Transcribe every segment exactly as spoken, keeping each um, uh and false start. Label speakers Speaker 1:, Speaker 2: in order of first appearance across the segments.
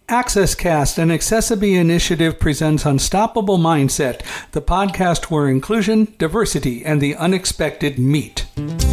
Speaker 1: AccessCast, an Accessibility initiative, presents Unstoppable Mindset, the podcast where inclusion, diversity, and the unexpected meet.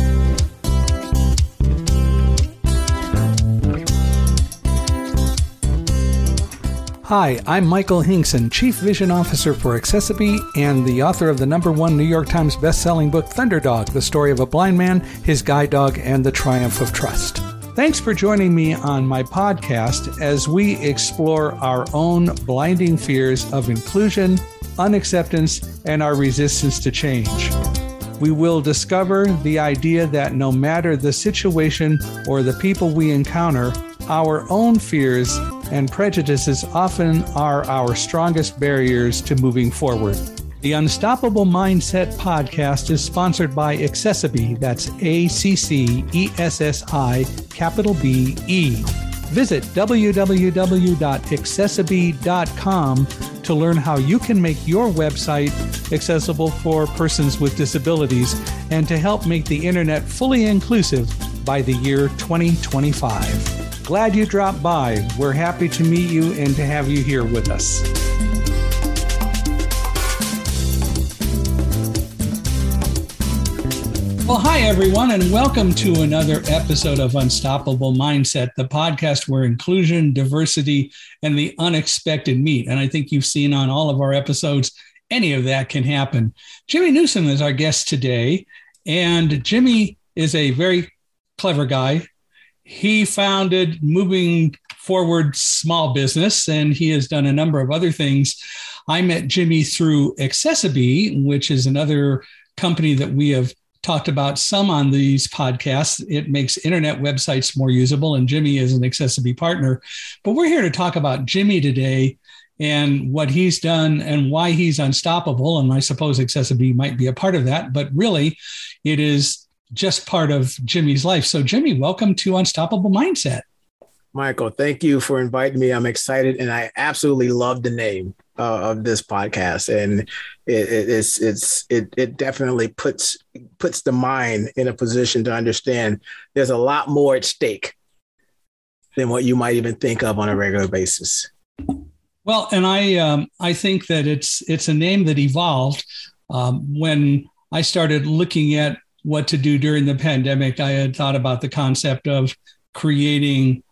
Speaker 1: Hi, I'm Michael Hinkson, Chief Vision Officer for Accessibility and the author of the number one New York Times bestselling book, Thunderdog, the story of a blind man, his guide dog, and the triumph of trust. Thanks for joining me on my podcast as we explore our own blinding fears of inclusion, unacceptance, and our resistance to change. We will discover the idea that no matter the situation or the people we encounter, our own fears and prejudices often are our strongest barriers to moving forward. The Unstoppable Mindset podcast is sponsored by Accessibility. That's A C C E S S I, capital B E. Visit w w w dot accessibility dot com to learn how you can make your website accessible for persons with disabilities and to help make the internet fully inclusive by the year twenty twenty-five. Glad you dropped by. We're happy to meet you and to have you here with us. Well, hi, everyone, and welcome to another episode of Unstoppable Mindset, the podcast where inclusion, diversity, and the unexpected meet. And I think you've seen on all of our episodes, any of that can happen. Jimmy Newsom is our guest today, and Jimmy is a very clever guy. He founded Moving Forward Small Business, and he has done a number of other things. I met Jimmy through Accessibility, which is another company that we have talked about some on these podcasts. It makes internet websites more usable, and Jimmy is an Accessibility partner. But we're here to talk about Jimmy today and what he's done and why he's unstoppable. And I suppose Accessibility might be a part of that, but really it is just part of Jimmy's life. So Jimmy, welcome to Unstoppable Mindset.
Speaker 2: Michael, thank you for inviting me. I'm excited, and I absolutely love the name uh, of this podcast. And it, it, it's it's it it definitely puts puts the mind in a position to understand there's a lot more at stake than what you might even think of on a regular basis.
Speaker 1: Well, and I um, I think that it's it's a name that evolved um, when I started looking at what to do during the pandemic. I had thought about the concept of creating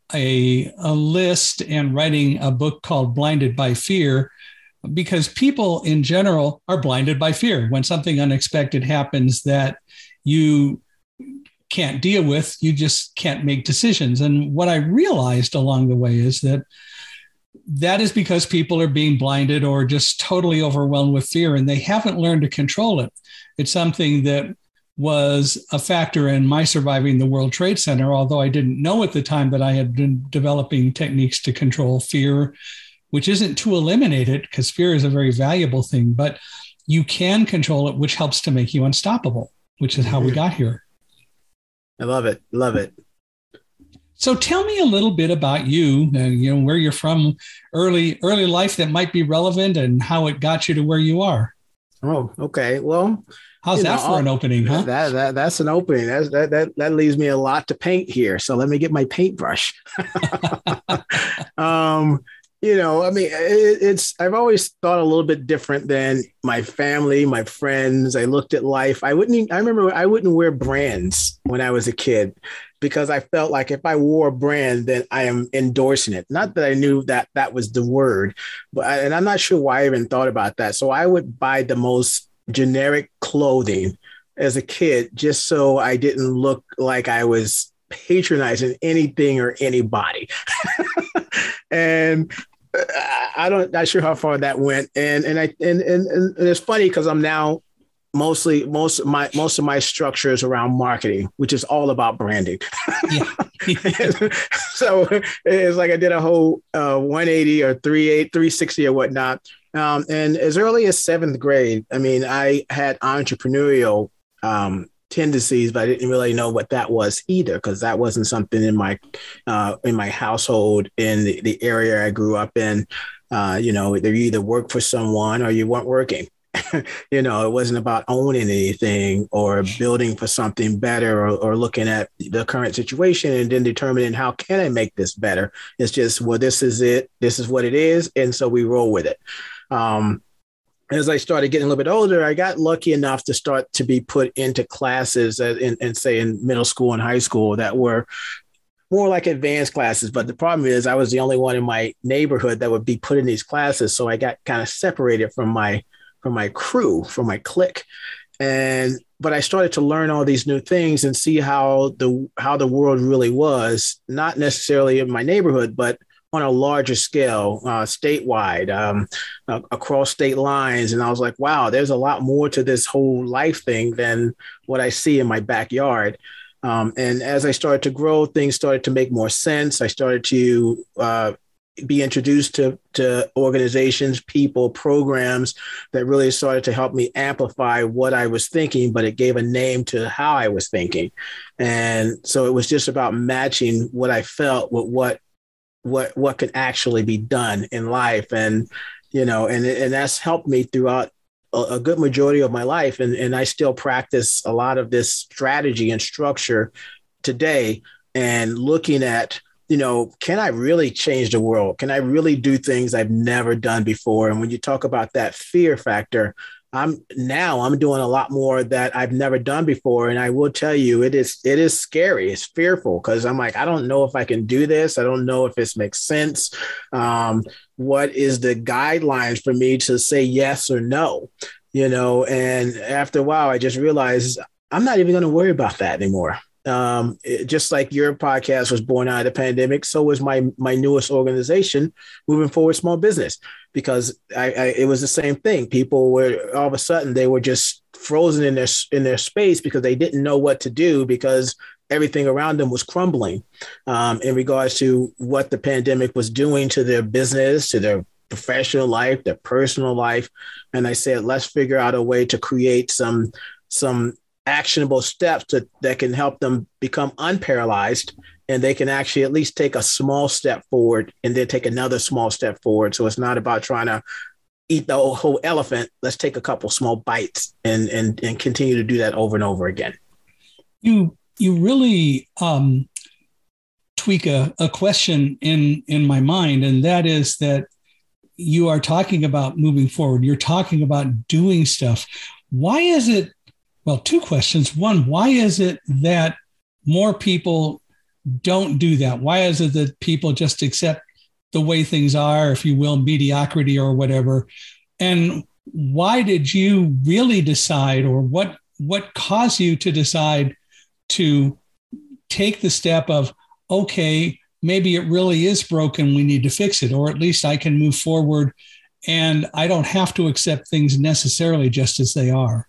Speaker 1: a, a list and writing a book called Blinded by Fear, because people in general are blinded by fear. When something unexpected happens that you can't deal with, you just can't make decisions. And what I realized along the way is that that is because people are being blinded or just totally overwhelmed with fear, and they haven't learned to control it. It's something that was a factor in my surviving the World Trade Center, although I didn't know at the time that I had been developing techniques to control fear, which isn't to eliminate it, because fear is a very valuable thing, but you can control it, which helps to make you unstoppable, which is how we got here.
Speaker 2: I love it. Love it.
Speaker 1: So tell me a little bit about you, uh, you know, where you're from, early, early life that might be relevant, and how it got you to where you are.
Speaker 2: Oh, okay. Well,
Speaker 1: how's that know, for an opening, huh?
Speaker 2: That, that that's an opening. That's, that that that leaves me a lot to paint here. So let me get my paintbrush. um, you know, I mean, it, it's I've always thought a little bit different than my family, my friends. I looked at life. I wouldn't. I remember I wouldn't wear brands when I was a kid, because I felt like if I wore a brand, then I am endorsing it. Not that I knew that that was the word, but I, and I'm not sure why I even thought about that. So I would buy the most generic clothing as a kid, just so I didn't look like I was patronizing anything or anybody. And I don't, not sure how far that went. And and I and and, and it's funny because I'm now mostly most of my most of my structure is around marketing, which is all about branding. So it's like I did a whole uh, one eighty or three sixty or whatnot. Um, and as early as seventh grade, I mean, I had entrepreneurial um, tendencies, but I didn't really know what that was either, because that wasn't something in my uh, in my household, in the, the area I grew up in. Uh, you know, you either worked for someone or you weren't working. You know, it wasn't about owning anything or building for something better, or, or looking at the current situation and then determining how can I make this better. It's just, well, this is it. This is what it is. And so we roll with it. Um, as I started getting a little bit older, I got lucky enough to start to be put into classes in, in say in middle school and high school that were more like advanced classes. But the problem is I was the only one in my neighborhood that would be put in these classes. So I got kind of separated from my from my crew, from my clique. And but I started to learn all these new things and see how the how the world really was, not necessarily in my neighborhood, but on a larger scale, uh, statewide, um, uh, across state lines. And I was like, wow, there's a lot more to this whole life thing than what I see in my backyard. Um, and as I started to grow, things started to make more sense. I started to uh, be introduced to, to organizations, people, programs that really started to help me amplify what I was thinking, but it gave a name to how I was thinking. And so it was just about matching what I felt with what what what can actually be done in life. And, you know, and, and that's helped me throughout a, a good majority of my life. And, and I still practice a lot of this strategy and structure today, and looking at, you know, can I really change the world? Can I really do things I've never done before? And when you talk about that fear factor, I'm now I'm doing a lot more that I've never done before. And I will tell you, it is it is scary. It's fearful, because I'm like, I don't know if I can do this. I don't know if this makes sense. Um, what is the guidelines for me to say yes or no? You know, and after a while, I just realized I'm not even going to worry about that anymore. Um, it, just like your podcast was born out of the pandemic, so was my my newest organization, Moving Forward Small Business, because I, I it was the same thing. People were all of a sudden they were just frozen in their in their space because they didn't know what to do, because everything around them was crumbling um, in regards to what the pandemic was doing to their business, to their professional life, their personal life. And I said, let's figure out a way to create some some actionable steps to, that can help them become unparalyzed, and they can actually at least take a small step forward and then take another small step forward. So it's not about trying to eat the whole, whole elephant. Let's take a couple small bites and, and, and continue to do that over and over again.
Speaker 1: You, you really um, tweak a, a question in, in my mind, and that is that you are talking about moving forward. You're talking about doing stuff. Why is it, well, two questions. One, why is it that more people don't do that? Why is it that people just accept the way things are, if you will, mediocrity or whatever? And why did you really decide, or what, what caused you to decide to take the step of, okay, maybe it really is broken, we need to fix it, or at least I can move forward and I don't have to accept things necessarily just as they are?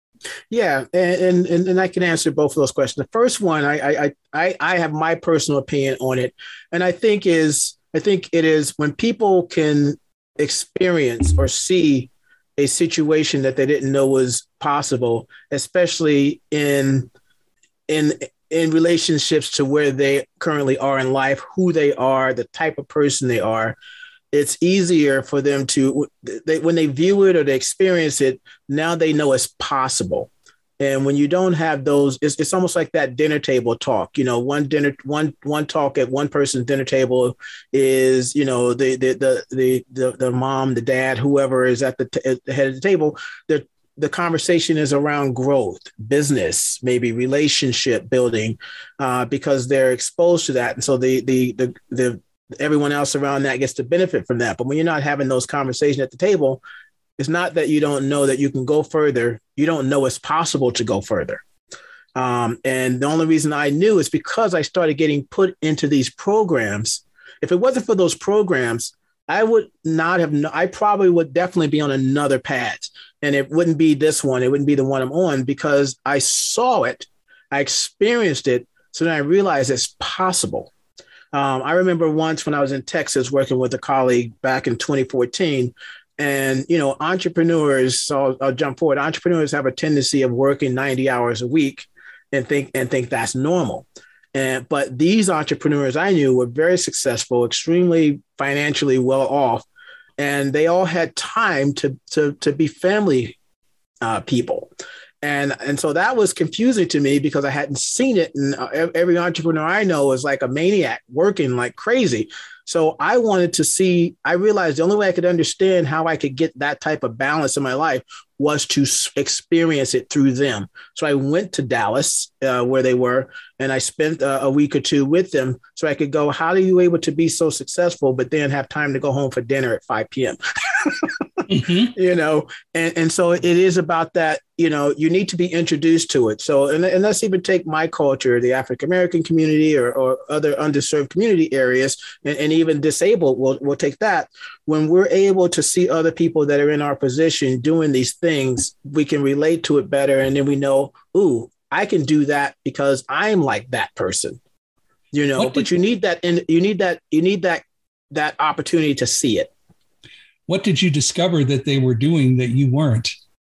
Speaker 2: Yeah, and, and and I can answer both of those questions. The first one, I I I I have my personal opinion on it, and I think is I think it is when people can experience or see a situation that they didn't know was possible, especially in in in relationships to where they currently are in life, who they are, the type of person they are. It's easier for them to, they, when they view it or they experience it, now they know it's possible. And when you don't have those, it's, it's almost like that dinner table talk. You know, one dinner, one one talk at one person's dinner table is, you know, the the the the the, the mom, the dad, whoever is at the, t- at the head of the table. The the conversation is around growth, business, maybe relationship building, uh, because they're exposed to that, and so the the the the everyone else around that gets to benefit from that. But when you're not having those conversations at the table, it's not that you don't know that you can go further. You don't know it's possible to go further. Um, and the only reason I knew is because I started getting put into these programs. If it wasn't for those programs, I would not have, I probably would definitely be on another path. And it wouldn't be this one. It wouldn't be the one I'm on, because I saw it, I experienced it. So then I realized it's possible. Um, I remember once when I was in Texas working with a colleague back in twenty fourteen, and, you know, entrepreneurs, so I'll, I'll jump forward. Entrepreneurs have a tendency of working ninety hours a week and think, and think that's normal. And, but these entrepreneurs I knew were very successful, extremely financially well off. and they all had time to to to be family uh, people. And and so that was confusing to me because I hadn't seen it. And every entrepreneur I know is like a maniac working like crazy. So I wanted to see, I realized the only way I could understand how I could get that type of balance in my life was to experience it through them. So I went to Dallas uh, where they were, and I spent uh, a week or two with them so I could go, how are you able to be so successful, but then have time to go home for dinner at five p.m.? Mm-hmm. You know, and, and so it is about that, you know, you need to be introduced to it. So, and, and let's even take my culture, the African-American community or, or other underserved community areas, and, and even disabled, we'll, we'll take that. When we're able to see other people that are in our position doing these things, we can relate to it better. And then we know, ooh, I can do that because I'm like that person, you know, what but did, you need that, and you need that, you need that, that opportunity to see it.
Speaker 1: What did you discover that they were doing that you weren't?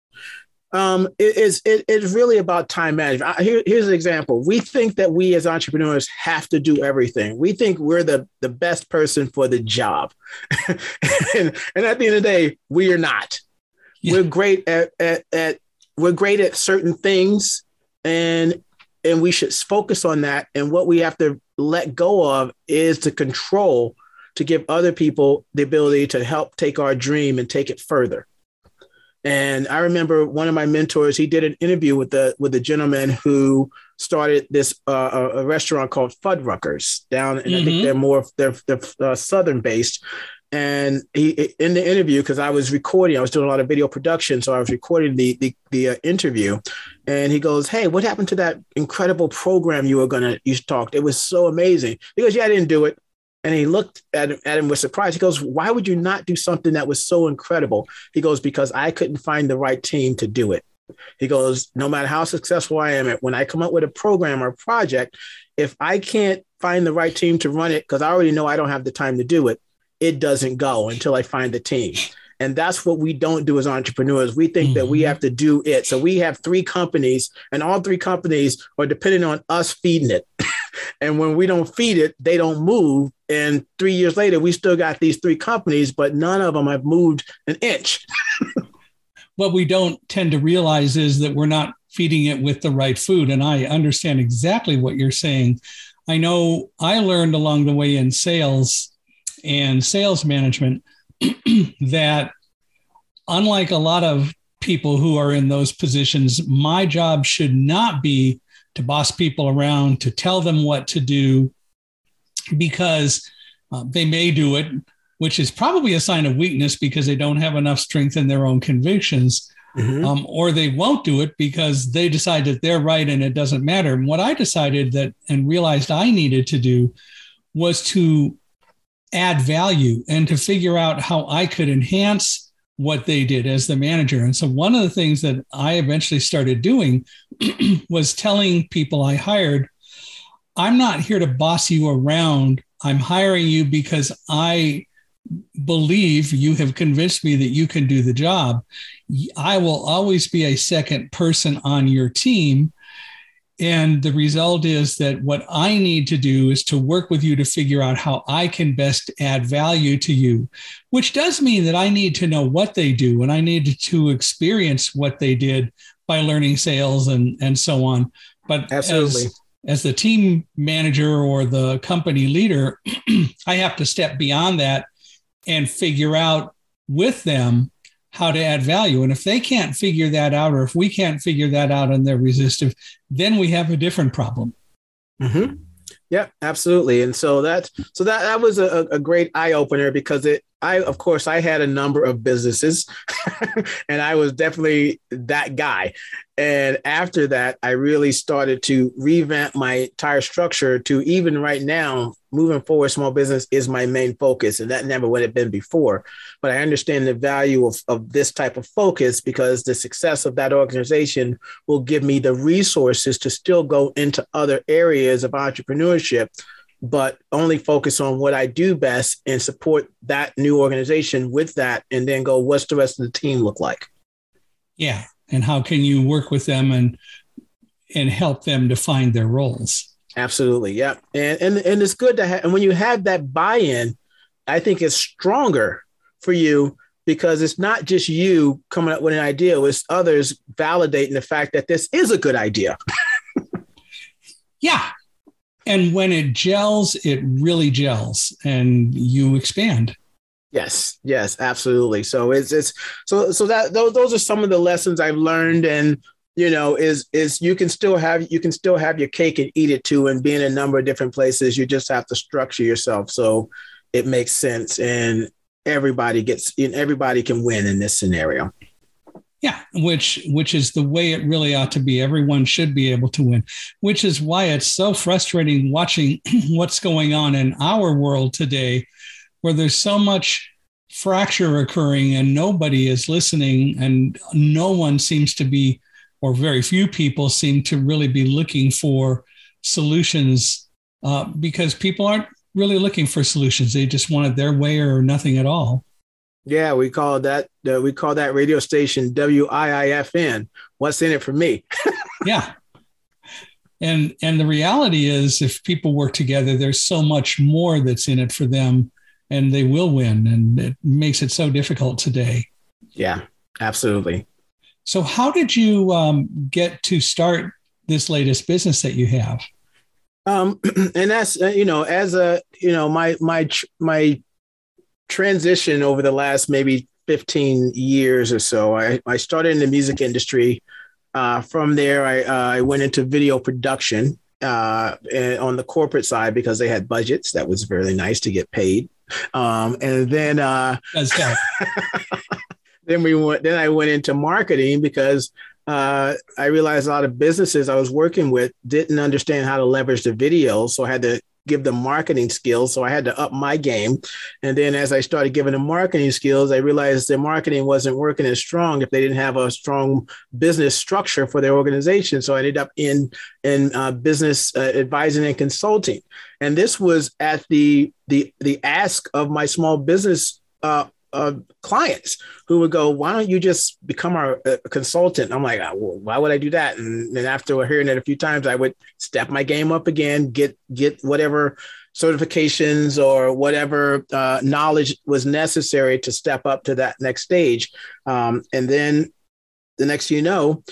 Speaker 2: Um, it, it's, it, it's really about time management. Here, here's an example. We think that we as entrepreneurs have to do everything. We think we're the, the best person for the job. and, and at the end of the day, we are not. Yeah. We're great at, at, at we're great at certain things, and and we should focus on that. And what we have to let go of is the control to give other people the ability to help take our dream and take it further. And I remember one of my mentors, he did an interview with the with the gentleman who started this uh, a restaurant called Fuddruckers down, and mm-hmm. I think they're more they're, they're uh, southern based. And he in the interview, because I was recording, I was doing a lot of video production, so I was recording the the, the uh, interview. And he goes, "Hey, what happened to that incredible program you were gonna you talked? It was so amazing." He goes, "Yeah, I didn't do it." And he looked at him, at him with surprise. He goes, "Why would you not do something that was so incredible?" He goes, "Because I couldn't find the right team to do it." He goes, "No matter how successful I am, when I come up with a program or a project, if I can't find the right team to run it, because I already know I don't have the time to do it, it doesn't go until I find the team." And that's what we don't do as entrepreneurs. We think mm-hmm. that we have to do it. So we have three companies, and all three companies are dependent on us feeding it. And when we don't feed it, they don't move. And three years later, we still got these three companies, but none of them have moved an inch.
Speaker 1: What we don't tend to realize is that we're not feeding it with the right food. And I understand exactly what you're saying. I know I learned along the way in sales and sales management that unlike a lot of people who are in those positions, my job should not be to boss people around, to tell them what to do, because uh, they may do it, which is probably a sign of weakness because they don't have enough strength in their own convictions, mm-hmm. um, or they won't do it because they decide that they're right and it doesn't matter. And what I decided that and realized I needed to do was to add value and to figure out how I could enhance what they did as the manager. And so one of the things that I eventually started doing was telling people I hired, I'm not here to boss you around. I'm hiring you because I believe you have convinced me that you can do the job. I will always be a second person on your team. And the result is that what I need to do is to work with you to figure out how I can best add value to you, which does mean that I need to know what they do and I need to experience what they did by learning sales and, and so on. But
Speaker 2: absolutely.
Speaker 1: As, as the team manager or the company leader, I have to step beyond that and figure out with them how to add value. And if they can't figure that out, or if we can't figure that out and they're resistive, then we have a different problem.
Speaker 2: Mm-hmm. Yeah, absolutely. And so that, so that, that was a, a great eye opener because it, I, of course, I had a number of businesses and I was definitely that guy. And after that, I really started to revamp my entire structure to even right now, moving forward, small business is my main focus. And that never would have been before. But I understand the value of, of this type of focus because the success of that organization will give me the resources to still go into other areas of entrepreneurship, but only focus on what I do best and support that new organization with that. And then go, what's the rest of the team look like?
Speaker 1: Yeah. And how can you work with them and and help them define their roles?
Speaker 2: Absolutely. Yeah. And, and, and it's good to have, and when you have that buy-in, I think it's stronger for you, because it's not just you coming up with an idea, it's others validating the fact that this is a good idea.
Speaker 1: Yeah. And when it gels, it really gels and you expand.
Speaker 2: Yes, yes, absolutely. So it's it's so so that those those are some of the lessons I've learned, and you know, is is you can still have you can still have your cake and eat it too, and be in a number of different places. You just have to structure yourself so it makes sense, and everybody gets and everybody can win in this scenario.
Speaker 1: Yeah, which which is the way it really ought to be. Everyone should be able to win, which is why it's so frustrating watching what's going on in our world today, where there's so much fracture occurring and nobody is listening, and no one seems to be, or very few people seem to really be looking for solutions, uh, because people aren't really looking for solutions. They just want it their way or nothing at all.
Speaker 2: Yeah, we call that uh, we call that radio station W I I F N. What's in it for me?
Speaker 1: Yeah. And and the reality is, if people work together, there's so much more that's in it for them, and they will win. And it makes it so difficult today.
Speaker 2: Yeah, absolutely.
Speaker 1: So how did you um, get to start this latest business that you have?
Speaker 2: Um, and that's, uh, you know, as a, you know, my, my, my transition over the last maybe fifteen years or so, I, I started in the music industry. Uh, from there, I, uh, I went into video production uh, and on the corporate side because they had budgets. That was really nice to get paid. Um, and then, uh, then we went, then I went into marketing because uh, I realized a lot of businesses I was working with didn't understand how to leverage the video. So I had to give them marketing skills. So I had to up my game. And then as I started giving them marketing skills, I realized their marketing wasn't working as strong if they didn't have a strong business structure for their organization. So I ended up in, in uh, business uh, advising and consulting. And this was at the, the, the ask of my small business uh, uh, clients who would go, why don't you just become our uh, consultant? I'm like, oh, well, why would I do that? And then after hearing it a few times, I would step my game up again, get, get whatever certifications or whatever uh, knowledge was necessary to step up to that next stage. Um, and then the next, you know,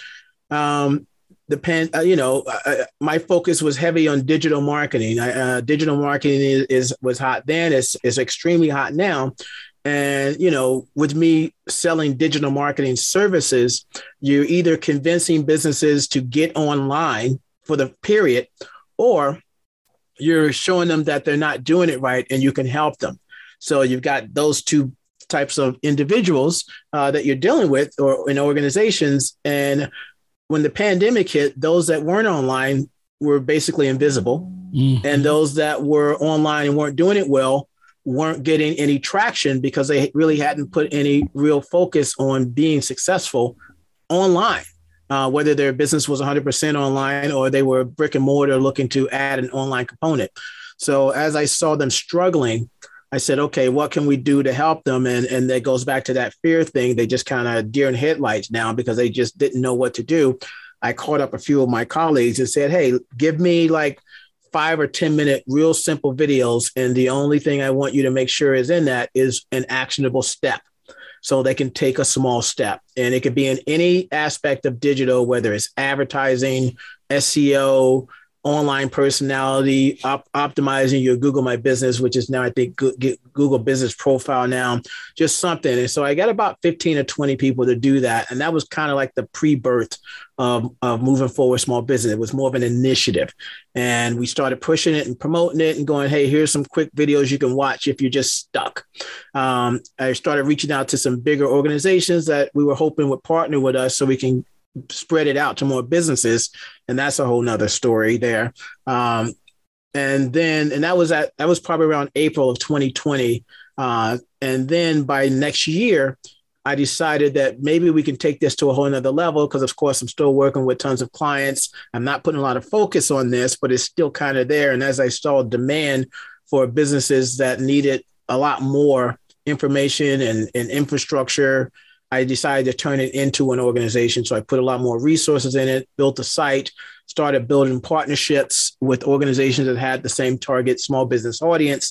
Speaker 2: um, the pen, uh, you know, uh, my focus was heavy on digital marketing. I, uh, digital marketing is, is was hot then. It's, it's extremely hot now. And, you know, with me selling digital marketing services, you're either convincing businesses to get online for the period, or you're showing them that they're not doing it right and you can help them. So you've got those two types of individuals uh, that you're dealing with, or in organizations. And when the pandemic hit, those that weren't online were basically invisible. Mm-hmm. And those that were online and weren't doing it well weren't getting any traction because they really hadn't put any real focus on being successful online, uh, whether their business was one hundred percent online or they were brick and mortar looking to add an online component. So as I saw them struggling, I said, okay, what can we do to help them? And, and that goes back to that fear thing. They just kind of deer in headlights now because they just didn't know what to do. I called up a few of my colleagues and said, hey, give me like five or ten minute real simple videos. And the only thing I want you to make sure is in that is an actionable step. So they can take a small step, and it could be in any aspect of digital, whether it's advertising, S E O, online personality, op- optimizing your Google My Business, which is now, I think, Google Business Profile now, just something. And so I got about fifteen or twenty people to do that. And that was kind of like the pre-birth of, of moving forward small business. It was more of an initiative. And we started pushing it and promoting it and going, hey, here's some quick videos you can watch if you're just stuck. Um, I started reaching out to some bigger organizations that we were hoping would partner with us so we can spread it out to more businesses. And that's a whole nother story there. Um, and then, and that was at, that was probably around April of twenty twenty. Uh, and then by next year, I decided that maybe we can take this to a whole nother level. Cause of course I'm still working with tons of clients. I'm not putting a lot of focus on this, but it's still kind of there. And as I saw demand for businesses that needed a lot more information and, and infrastructure, I decided to turn it into an organization. So I put a lot more resources in it, built a site, started building partnerships with organizations that had the same target small business audience.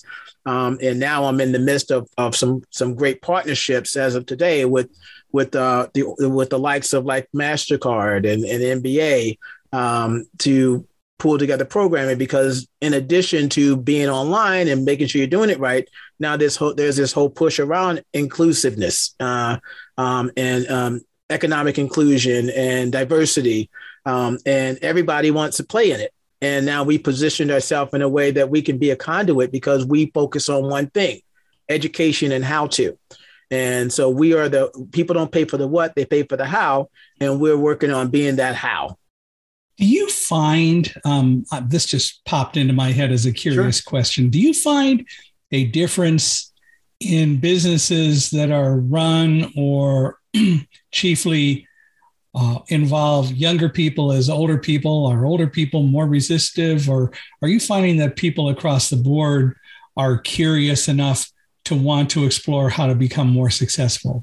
Speaker 2: Um, and now I'm in the midst of, of some some great partnerships as of today with with uh, the with the likes of like MasterCard and, and N B A um, to pull together programming, because in addition to being online and making sure you're doing it right, now this whole, there's this whole push around inclusiveness uh, um, and um, economic inclusion and diversity, um, and everybody wants to play in it. And now we positioned ourselves in a way that we can be a conduit because we focus on one thing: education and how to. And so we are the people don't pay for the what, they pay for the how, and we're working on being that how.
Speaker 3: Do you find, um, this just popped into my head as a curious sure. question. Do you find a difference in businesses that are run or chiefly uh, involve younger people as older people? Are older people more resistive? Or are you finding that people across the board are curious enough to want to explore how to become more successful?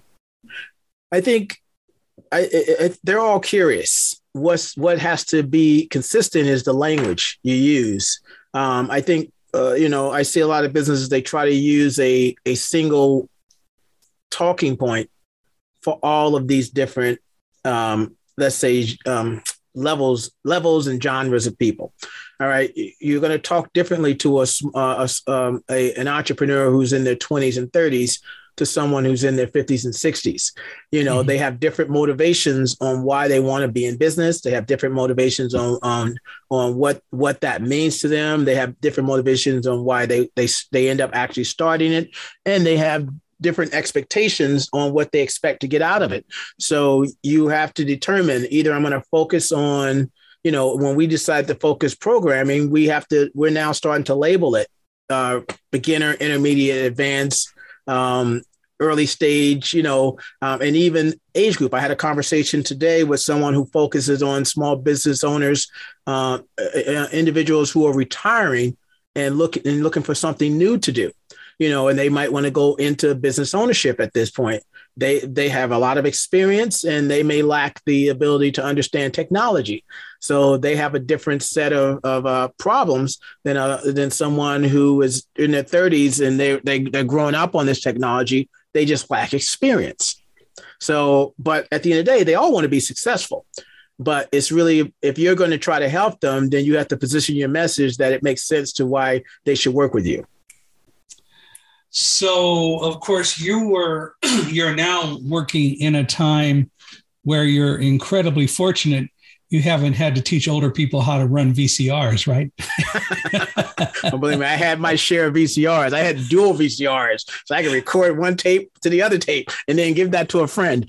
Speaker 2: I think I, I, I, they're all curious. What's what has to be consistent is the language you use. Um, I think, uh, you know, I see a lot of businesses, they try to use a, a single talking point for all of these different, um, let's say, um, levels, levels and genres of people. All right. You're going to talk differently to a, a, um, a, an entrepreneur who's in their twenties and thirties to someone who's in their fifties and sixties. You know, mm-hmm. They have different motivations on why they want to be in business. They have different motivations on, on, on what, what that means to them. They have different motivations on why they, they, they end up actually starting it. And they have different expectations on what they expect to get out of it. So you have to determine, either I'm going to focus on, you know, when we decide to focus programming, we have to, we're now starting to label it uh, beginner, intermediate, advanced, um, early stage, you know, um, and even age group. I had a conversation today with someone who focuses on small business owners, uh, uh, individuals who are retiring and looking and looking for something new to do, you know, and they might want to go into business ownership at this point. They they have a lot of experience and they may lack the ability to understand technology. So they have a different set of, of uh, problems than uh, than someone who is in their thirties and they, they, they're growing up on this technology. They just lack experience. So, but at the end of the day, they all want to be successful. But it's really, if you're going to try to help them, then you have to position your message that it makes sense to why they should work with you.
Speaker 3: So, of course, you were, you're now working in a time where you're incredibly fortunate. You haven't had to teach older people how to run V C Rs, right?
Speaker 2: Well, believe me, I had my share of V C Rs. I had dual V C Rs, so I could record one tape to the other tape and then give that to a friend.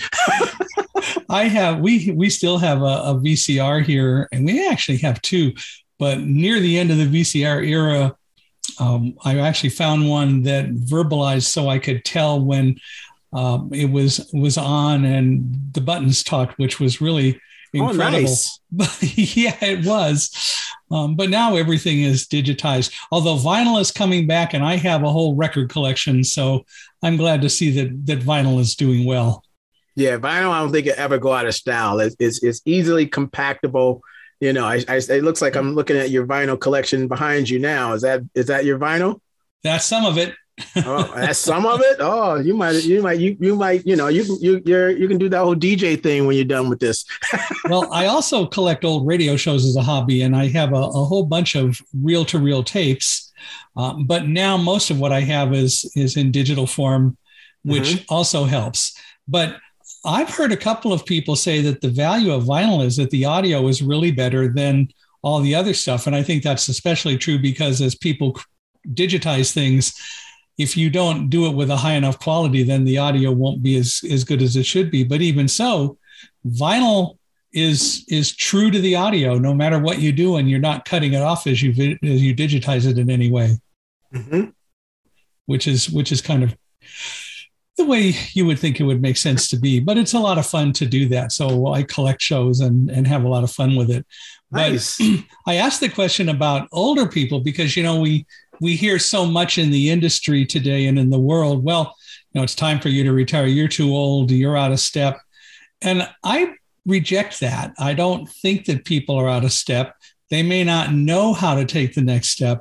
Speaker 3: I have, we we still have a, a V C R here, and we actually have two, but near the end of the V C R era, Um, I actually found one that verbalized so I could tell when um, it was was on and the buttons talked, which was really incredible. Oh, nice. Yeah, it was. Um, but now everything is digitized, although vinyl is coming back and I have a whole record collection. So I'm glad to see that that vinyl is doing well.
Speaker 2: Yeah, vinyl, I don't think it ever go out of style. It's, it's, it's easily compactable. You know, I, I, it looks like I'm looking at your vinyl collection behind you now. Is that is that your vinyl?
Speaker 3: That's some of it.
Speaker 2: Oh, that's some of it. Oh, you might, you might, you you might, you know, you you you're you can do that whole D J thing when you're done with this.
Speaker 3: Well, I also collect old radio shows as a hobby, and I have a, a whole bunch of reel-to-reel tapes. Um, but now most of what I have is is in digital form, which mm-hmm. also helps. But I've heard a couple of people say that the value of vinyl is that the audio is really better than all the other stuff. And I think that's especially true because as people digitize things, if you don't do it with a high enough quality, then the audio won't be as, as good as it should be. But even so, vinyl is is true to the audio, no matter what you do, and you're not cutting it off as you as you digitize it in any way, mm-hmm. which is which is kind of the way you would think it would make sense to be. But it's a lot of fun to do that. So I collect shows and, and have a lot of fun with it. Nice. But I asked the question about older people because, you know, we we hear so much in the industry today and in the world, well, you know, it's time for you to retire. You're too old. You're out of step. And I reject that. I don't think that people are out of step. They may not know how to take the next step,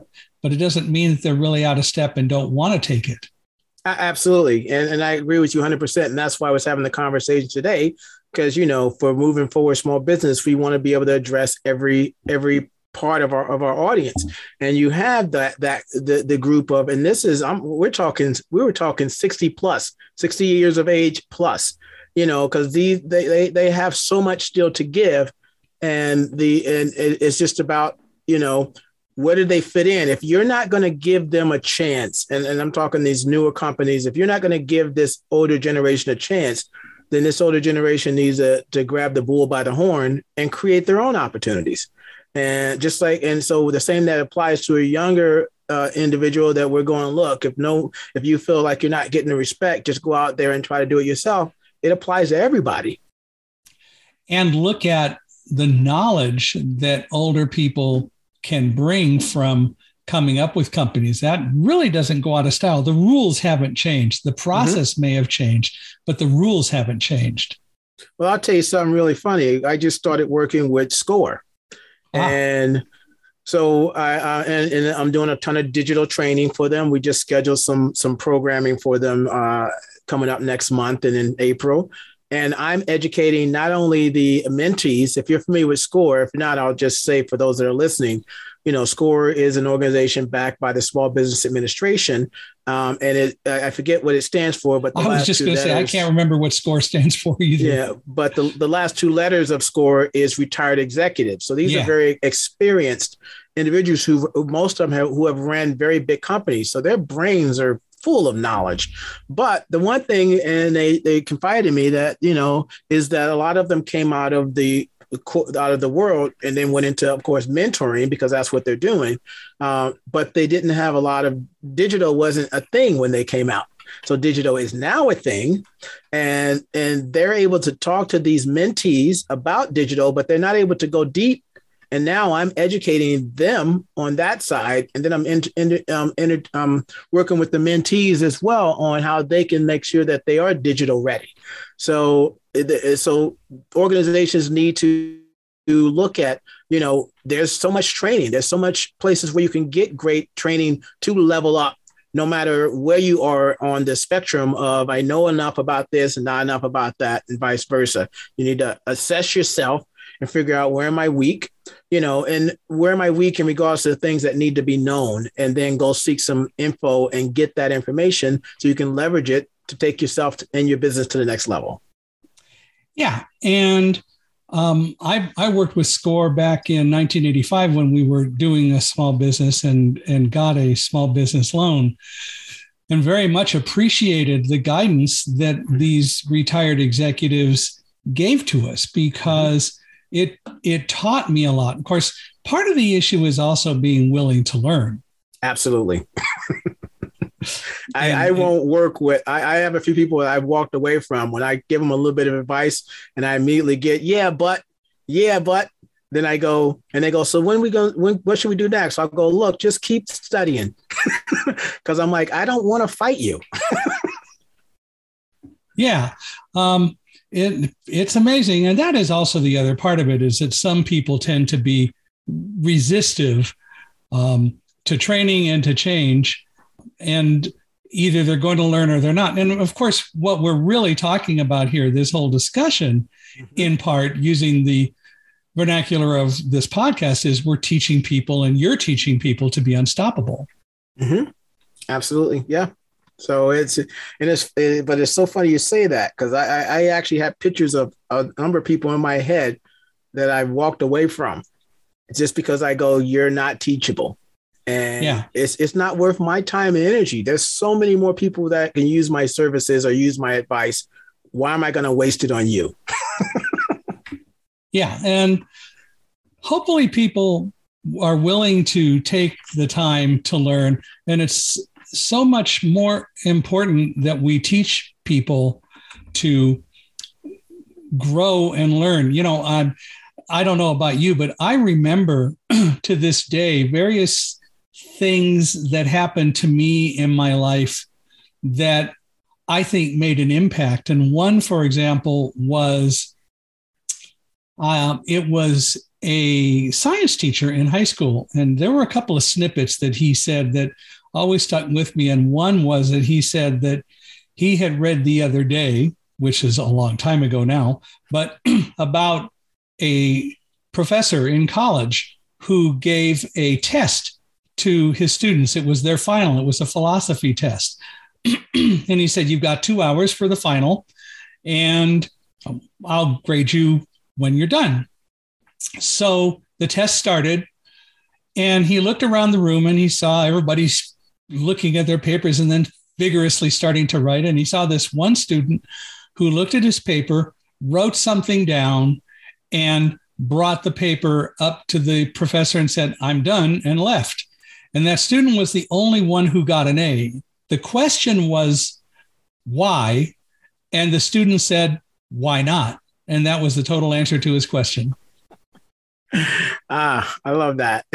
Speaker 3: but it doesn't mean that they're really out of step and don't want to take it.
Speaker 2: Absolutely. And, and I agree with you one hundred percent. And that's why I was having the conversation today, because, you know, for moving forward small business, we want to be able to address every every part of our of our audience. And you have that that the the group of, and this is I'm we're talking we were talking sixty plus, sixty years of age plus, you know, because these they, they they have so much still to give. And the and it's just about, you know, where do they fit in? If you're not going to give them a chance, and, and I'm talking these newer companies, if you're not going to give this older generation a chance, then this older generation needs to, to grab the bull by the horn and create their own opportunities. And just like, and so the same that applies to a younger uh, individual that we're going, look, if no, if you feel like you're not getting the respect, just go out there and try to do it yourself. It applies to everybody.
Speaker 3: And look at the knowledge that older people can bring from coming up with companies. That really doesn't go out of style. The rules haven't changed. The process mm-hmm. may have changed, but the rules haven't changed.
Speaker 2: Well, I'll tell you something really funny. I just started working with SCORE. Ah. And so I uh, and, and I'm doing a ton of digital training for them. We just scheduled some some programming for them uh, coming up next month and in April. And I'm educating not only the mentees, if you're familiar with SCORE, if not, I'll just say for those that are listening, you know, SCORE is an organization backed by the Small Business Administration. Um, and it, I forget what it stands for, but the
Speaker 3: I was
Speaker 2: last
Speaker 3: just
Speaker 2: two
Speaker 3: going to say, I can't remember what SCORE stands for either.
Speaker 2: Yeah, but the, the last two letters of SCORE is retired executives. So these yeah. are very experienced individuals who, most of them have, who have ran very big companies. So their brains are full of knowledge. But the one thing, and they they confided in me that, you know, is that a lot of them came out of the out of the world and then went into, of course, mentoring, because that's what they're doing. Uh, but they didn't have a lot of digital wasn't a thing when they came out. So digital is now a thing, and and they're able to talk to these mentees about digital, but they're not able to go deep. And now I'm educating them on that side. And then I'm in, in, um, in, um, working with the mentees as well on how they can make sure that they are digital ready. So, so organizations need to, to look at, you know, there's so much training. There's so much places where you can get great training to level up, no matter where you are on the spectrum of, I know enough about this and not enough about that, and vice versa. You need to assess yourself and figure out, where am I weak, you know, and where am I weak in regards to the things that need to be known, and then go seek some info and get that information so you can leverage it to take yourself and your business to the next level.
Speaker 3: Yeah. And um, I, I worked with SCORE back in nineteen eighty-five when we were doing a small business and, and got a small business loan, and very much appreciated the guidance that these retired executives gave to us, because It it taught me a lot. Of course, part of the issue is also being willing to learn.
Speaker 2: Absolutely. I, and, I won't work with, I, I have a few people that I've walked away from when I give them a little bit of advice and I immediately get, yeah, but, yeah, but, then I go, and they go, so when we go, when, what should we do next? I'll go, look, just keep studying. Because I'm like, I don't want to fight you.
Speaker 3: Yeah. Um, It, it's amazing. And that is also the other part of it, is that some people tend to be resistive um, to training and to change. And either they're going to learn or they're not. And of course, what we're really talking about here, this whole discussion, mm-hmm. in part using the vernacular of this podcast, is we're teaching people, and you're teaching people to be unstoppable.
Speaker 2: Mm-hmm. Absolutely. Yeah. So it's, and it's, it, but it's so funny you say that, because I, I actually have pictures of a number of people in my head that I've walked away from just because I go, you're not teachable. And yeah. it's, it's not worth my time and energy. There's so many more people that can use my services or use my advice. Why am I going to waste it on you?
Speaker 3: Yeah. And hopefully people are willing to take the time to learn. And it's so much more important that we teach people to grow and learn. You know, I'm, I don't know about you, but I remember to this day various things that happened to me in my life that I think made an impact. And one, for example, was um, it was a science teacher in high school, and there were a couple of snippets that he said that always stuck with me. And one was that he said that he had read the other day, which is a long time ago now, but about a professor in college who gave a test to his students. It was their final. It was a philosophy test. And he said, you've got two hours for the final, and I'll grade you when you're done. So the test started, and he looked around the room and he saw everybody looking at their papers and then vigorously starting to write. And he saw this one student who looked at his paper, wrote something down, and brought the paper up to the professor and said, I'm done, and left. And that student was the only one who got an A. The question was, why? And the student said, why not? And that was the total answer to his question.
Speaker 2: Ah, I love that.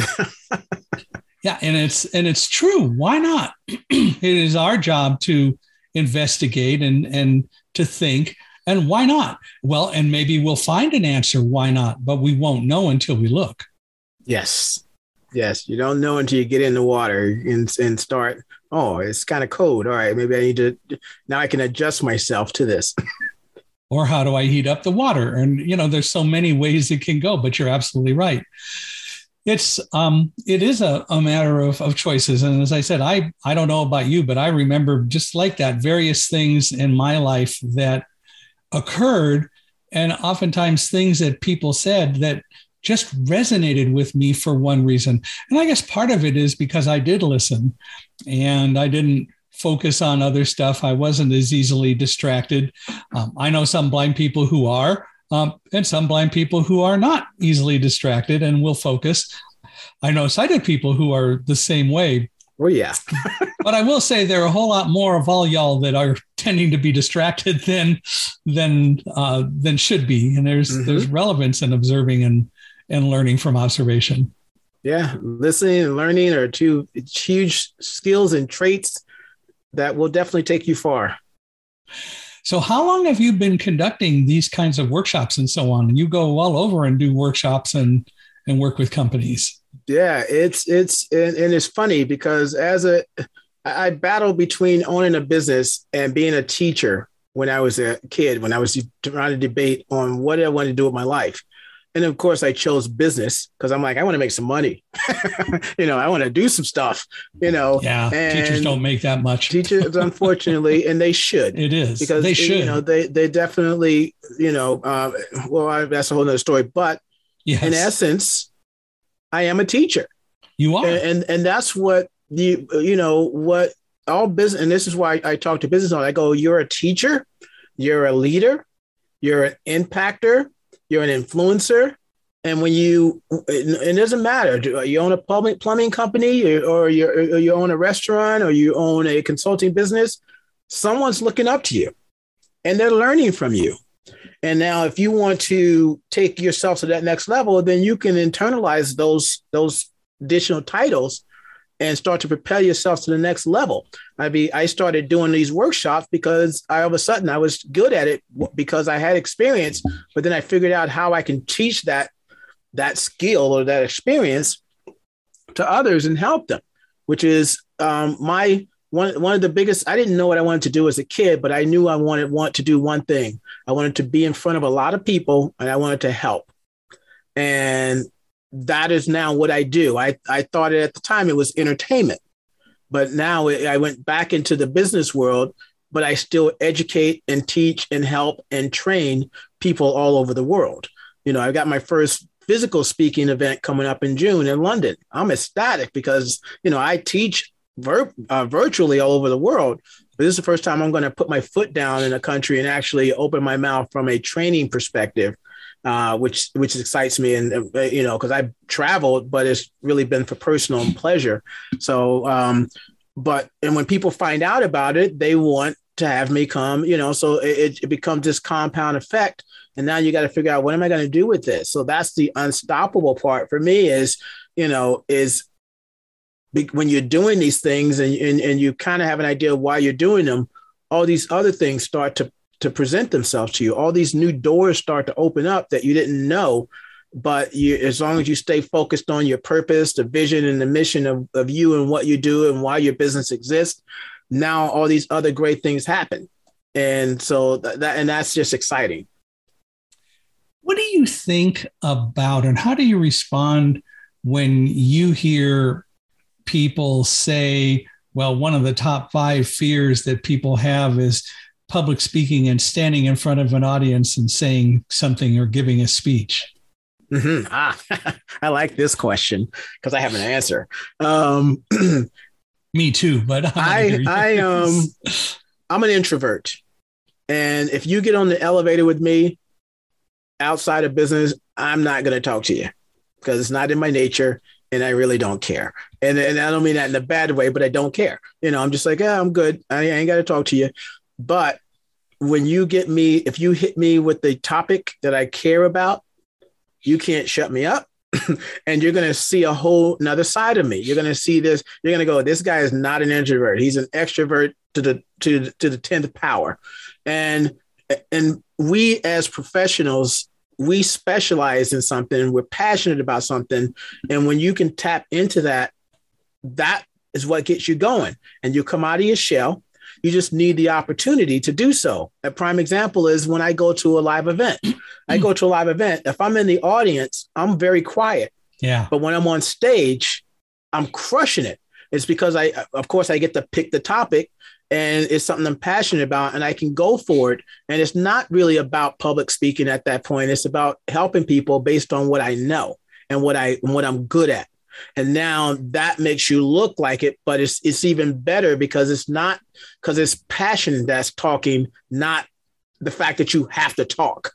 Speaker 3: Yeah, and it's and it's true. Why not? It is our job to investigate and and to think. And why not? Well, and maybe we'll find an answer. Why not? But we won't know until we look.
Speaker 2: Yes. Yes. You don't know until you get in the water and, and start. Oh, it's kind of cold. All right. Maybe I need to. Now I can adjust myself to this.
Speaker 3: Or how do I heat up the water? And, you know, there's so many ways it can go, but you're absolutely right. It's um, it is a, a matter of, of choices. And as I said, I, I don't know about you, but I remember just like that, various things in my life that occurred, and oftentimes things that people said that just resonated with me for one reason. And I guess part of it is because I did listen and I didn't focus on other stuff. I wasn't as easily distracted. Um, I know some blind people who are, um, and some blind people who are not easily distracted and will focus. I know sighted people who are the same way.
Speaker 2: Oh, yeah.
Speaker 3: But I will say there are a whole lot more of all y'all that are tending to be distracted than than uh, than should be. And there's mm-hmm. there's relevance in observing and and learning from observation.
Speaker 2: Yeah, listening and learning are two huge skills and traits that will definitely take you far.
Speaker 3: So how long have you been conducting these kinds of workshops and so on? And you go all over and do workshops and and work with companies.
Speaker 2: Yeah, it's it's and, and it's funny because as a I battled between owning a business and being a teacher when I was a kid, when I was trying to debate on what I wanted to do with my life. And of course, I chose business because I'm like, I want to make some money. you know, I want to do some stuff, you know.
Speaker 3: Yeah, and teachers don't make that much.
Speaker 2: Teachers, unfortunately, and they should.
Speaker 3: It is.
Speaker 2: Because
Speaker 3: they should.
Speaker 2: You know, they, they definitely, you know, uh, well, I, that's a whole nother story. But yes. In essence, I am a teacher.
Speaker 3: You are.
Speaker 2: And, and, and that's what, you, you know, what all business, and this is why I talk to business owners. I go, you're a teacher, you're a leader, you're an impactor, you're an influencer. And when you, it doesn't matter, do you own a plumbing plumbing company or you or you own a restaurant or you own a consulting business, someone's looking up to you and they're learning from you. And now if you want to take yourself to that next level, then you can internalize those, those additional titles and start to propel yourself to the next level. I mean, I started doing these workshops because I, all of a sudden I was good at it because I had experience, but then I figured out how I can teach that, that skill or that experience to others and help them, which is um, my, one, one of the biggest, I didn't know what I wanted to do as a kid, but I knew I wanted want to do one thing. I wanted to be in front of a lot of people and I wanted to help. And that is now what I do. I, I thought at the time it was entertainment, but now it, I went back into the business world, but I still educate and teach and help and train people all over the world. You know, I got my first physical speaking event coming up in June in London. I'm ecstatic because, you know, I teach vir- uh, virtually all over the world, but this is the first time I'm going to put my foot down in a country and actually open my mouth from a training perspective. Uh, which which excites me, and uh, you know, because I've traveled, but it's really been for personal pleasure. So, um, but and when people find out about it, they want to have me come. You know, so it, it becomes this compound effect, and now you got to figure out what am I going to do with this. So that's the unstoppable part for me. Is you know is be, when you're doing these things and and, and you kind of have an idea of why you're doing them, all these other things start to to present themselves to you. All these new doors start to open up that you didn't know but you, as long as you stay focused on your purpose, the vision and the mission of, of you and what you do and why your business exists, now all these other great things happen. And so that, and that's just exciting.
Speaker 3: What do you think about, and how do you respond when you hear people say, well, one of the top five fears that people have is public speaking and standing in front of an audience and saying something or giving a speech?
Speaker 2: Mm-hmm. Ah, I like this question because I have an answer. Um,
Speaker 3: Me too, but
Speaker 2: I, I, um, I'm an introvert. And if you get on the elevator with me outside of business, I'm not going to talk to you because it's not in my nature. And I really don't care. And, and I don't mean that in a bad way, but I don't care. You know, I'm just like, yeah, I'm good. I ain't got to talk to you. But when you get me, if you hit me with the topic that I care about, you can't shut me up. And you're going to see a whole nother side of me. You're going to see this. You're going to go, this guy is not an introvert. He's an extrovert to the, to, to the tenth power. And, and we as professionals, we specialize in something, we're passionate about something. And when you can tap into that, that is what gets you going. And you come out of your shell. You just need the opportunity to do so. A prime example is when I go to a live event. I go to a live event. If I'm in the audience, I'm very quiet.
Speaker 3: Yeah.
Speaker 2: But when I'm on stage, I'm crushing it. It's because I, of course, I get to pick the topic. And it's something I'm passionate about, and I can go for it. And it's not really about public speaking at that point. It's about helping people based on what I know and what I what I'm good at. And now that makes you look like it, but it's it's even better because it's not because it's passion that's talking, not the fact that you have to talk.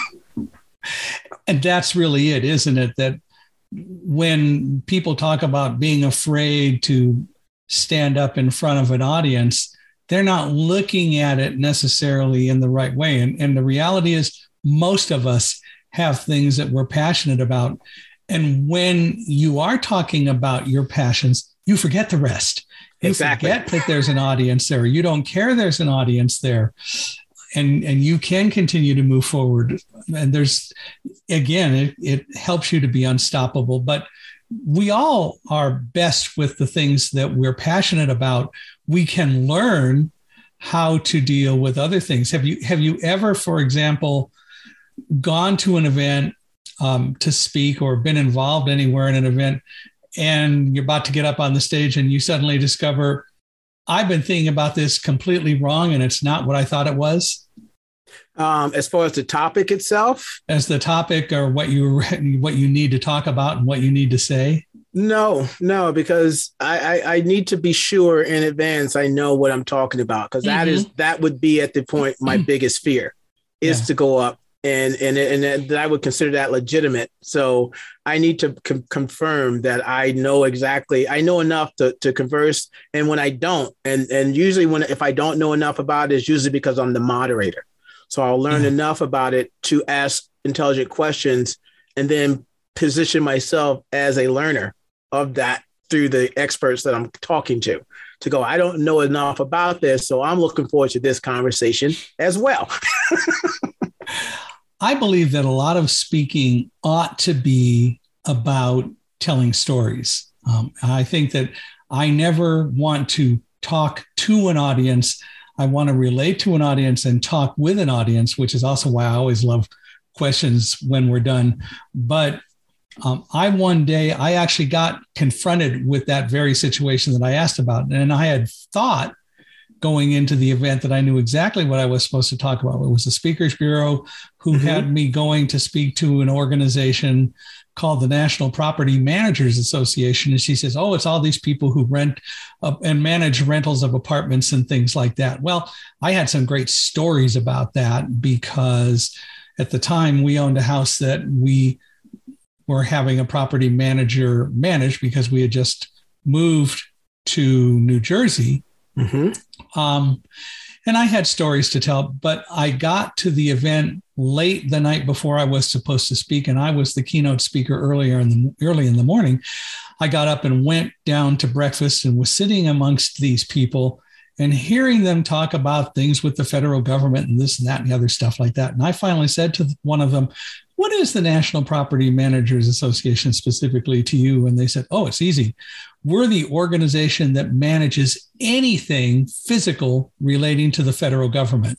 Speaker 3: And that's really it, isn't it? That when people talk about being afraid to stand up in front of an audience, they're not looking at it necessarily in the right way. And, and the reality is most of us have things that we're passionate about. And when you are talking about your passions, you forget the rest. You
Speaker 2: exactly.
Speaker 3: forget that there's an audience there. You don't care there's an audience there. And, and you can continue to move forward. And there's, again, it, it helps you to be unstoppable. But we all are best with the things that we're passionate about. We can learn how to deal with other things. Have you have you ever, for example, gone to an event um, to speak or been involved anywhere in an event, and you're about to get up on the stage and you suddenly discover, I've been thinking about this completely wrong and it's not what I thought it was?
Speaker 2: Um, as far as the topic itself?
Speaker 3: As the topic or what you what you need to talk about and what you need to say?
Speaker 2: No, no, because I, I, I need to be sure in advance I know what I'm talking about, because mm-hmm. that is that would be at the point my biggest fear is yeah. to go up and and and that I would consider that legitimate. So I need to com- confirm that I know exactly I know enough to to converse. And when I don't, and and usually when if I don't know enough about it, it's usually because I'm the moderator. So I'll learn yeah. enough about it to ask intelligent questions and then position myself as a learner of that through the experts that I'm talking to, to go, I don't know enough about this, so I'm looking forward to this conversation as well.
Speaker 3: I believe that a lot of speaking ought to be about telling stories. Um, I think that I never want to talk to an audience. I want to relate to an audience and talk with an audience, which is also why I always love questions when we're done. But um, I one day, I actually got confronted with that very situation that I asked about. And I had thought going into the event that I knew exactly what I was supposed to talk about. It was the Speakers Bureau who mm-hmm. had me going to speak to an organization called the National Property Managers Association. And she says, oh, it's all these people who rent uh, and manage rentals of apartments and things like that. Well, I had some great stories about that because at the time we owned a house that we were having a property manager manage because we had just moved to New Jersey. Mm-hmm. Um, and I had stories to tell, but I got to the event late the night before I was supposed to speak, and I was the keynote speaker earlier in the early in the morning. I got up and went down to breakfast and was sitting amongst these people, and hearing them talk about things with the federal government and this and that and the other stuff like that. And I finally said to one of them, what is the National Property Managers Association specifically to you? And they said, oh, it's easy. We're the organization that manages anything physical relating to the federal government.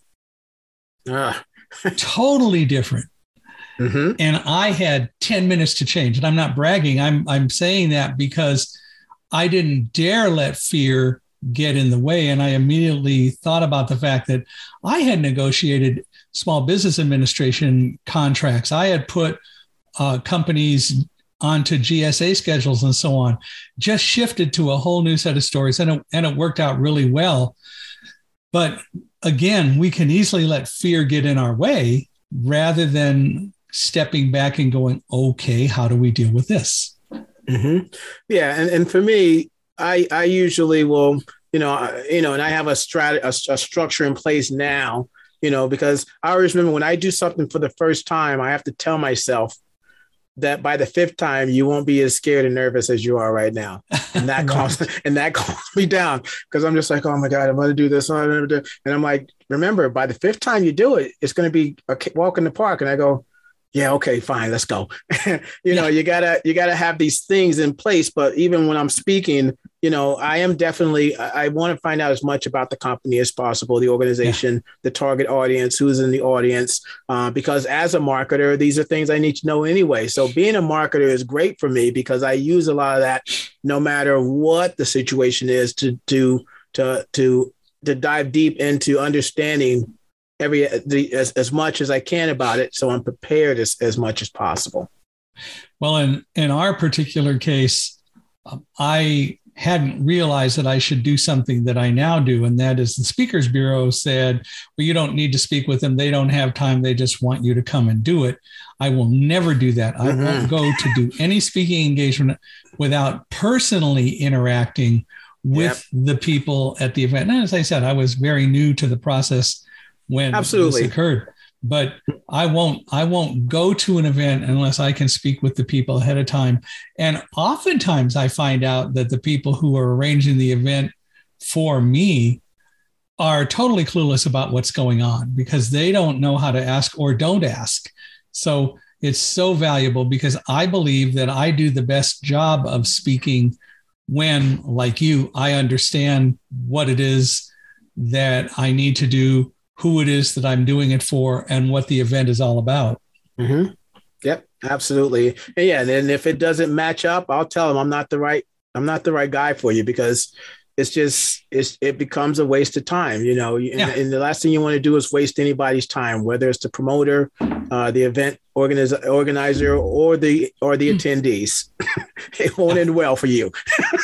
Speaker 2: Ah.
Speaker 3: Totally different. Mm-hmm. And I had ten minutes to change. And I'm not bragging. I'm, I'm saying that because I didn't dare let fear get in the way. And I immediately thought about the fact that I had negotiated Small Business Administration contracts. I had put uh, companies onto G S A schedules and so on, just shifted to a whole new set of stories. And it, and it worked out really well. But again, we can easily let fear get in our way rather than stepping back and going, okay, how do we deal with this?
Speaker 2: Mm-hmm. Yeah. And, and for me, I, I usually will, you know, you know, and I have a strat, a, a structure in place now, you know, because I always remember when I do something for the first time, I have to tell myself that by the fifth time, you won't be as scared and nervous as you are right now. And that calms, and that calms me down because I'm just like, oh my God, I'm going to do this. And I'm like, remember, by the fifth time you do it, it's going to be a walk in the park. And I go, yeah, okay, fine, let's go. you yeah. know, you gotta, you gotta have these things in place. But even when I'm speaking, you know, I am definitely, I, I want to find out as much about the company as possible, the organization, yeah. the target audience, who's in the audience, uh, because as a marketer, these are things I need to know anyway. So being a marketer is great for me because I use a lot of that, no matter what the situation is, to to to to to dive deep into understanding every the, as, as much as I can about it. So I'm prepared as, as much as possible.
Speaker 3: Well, in, in our particular case, um, I hadn't realized that I should do something that I now do. And that is the Speakers Bureau said, well, you don't need to speak with them. They don't have time. They just want you to come and do it. I will never do that. I mm-hmm. won't go to do any speaking engagement without personally interacting with yep. the people at the event. And as I said, I was very new to the process when
Speaker 2: Absolutely.
Speaker 3: this occurred, but I won't, I won't go to an event unless I can speak with the people ahead of time. And oftentimes I find out that the people who are arranging the event for me are totally clueless about what's going on because they don't know how to ask or don't ask. So it's so valuable because I believe that I do the best job of speaking when, like you, I understand what it is that I need to do, who it is that I'm doing it for, and what the event is all about.
Speaker 2: Mm-hmm. Yep, absolutely. And yeah, and then if it doesn't match up, I'll tell them I'm not the right, I'm not the right guy for you because it's just, it's, it becomes a waste of time, you know, and, yeah. and the last thing you want to do is waste anybody's time, whether it's the promoter, uh, the event organizer, organizer, or the, or the attendees. It won't end well for you.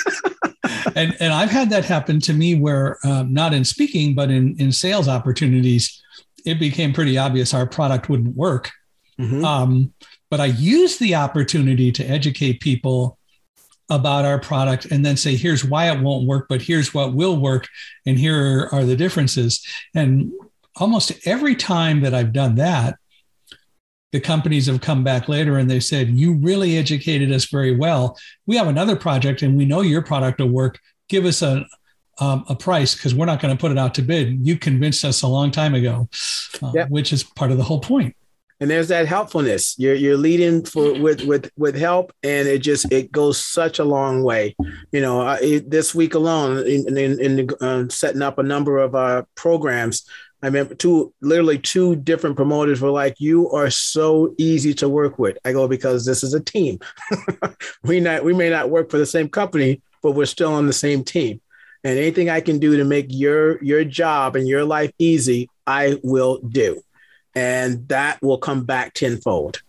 Speaker 3: And and I've had that happen to me where um, not in speaking, but in, in sales opportunities, it became pretty obvious our product wouldn't work. Mm-hmm. Um, but I used the opportunity to educate people about our product and then say, here's why it won't work, but here's what will work. And here are the differences. And almost every time that I've done that, the companies have come back later and they said, you really educated us very well. We have another project and we know your product will work. Give us a, um, a price because we're not going to put it out to bid. You convinced us a long time ago, uh, yep. which is part of the whole point.
Speaker 2: And there's that helpfulness. You're you're leading for with with with help, and it just it goes such a long way. You know, uh, it, this week alone, in in, in uh, setting up a number of uh, programs. I remember two, literally two different promoters were like, you are so easy to work with. I go, because this is a team. we not, we may not work for the same company, but we're still on the same team. And anything I can do to make your, your job and your life easy, I will do. And that will come back tenfold.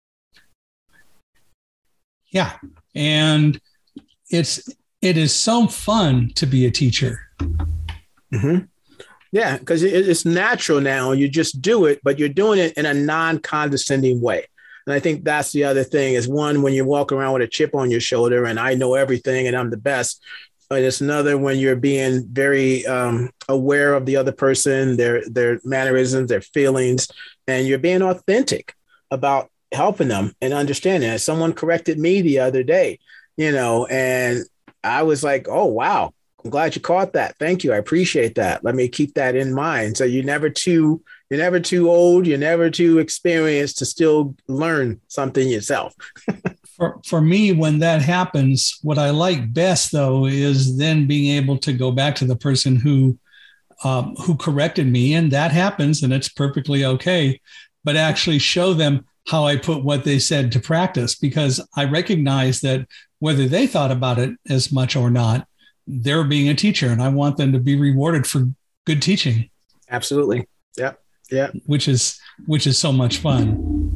Speaker 3: Yeah. And it's, it is so fun to be a teacher.
Speaker 2: Mm-hmm. Yeah, because it's natural now. You just do it, but you're doing it in a non-condescending way. And I think that's the other thing is one, when you walk around with a chip on your shoulder and I know everything and I'm the best. But it's another when you're being very um, aware of the other person, their their mannerisms, their feelings, and you're being authentic about helping them and understanding it. Someone corrected me the other day, you know, and I was like, oh, wow. I'm glad you caught that. Thank you. I appreciate that. Let me keep that in mind. So you're never too, you're never too old. You're never too experienced to still learn something yourself.
Speaker 3: For, for me, when that happens, what I like best, though, is then being able to go back to the person who um, who corrected me. And that happens, and it's perfectly okay. But actually show them how I put what they said to practice, because I recognize that whether they thought about it as much or not, they're being a teacher, and I want them to be rewarded for good teaching.
Speaker 2: Absolutely. Yeah. Yeah.
Speaker 3: Which is, which is so much fun.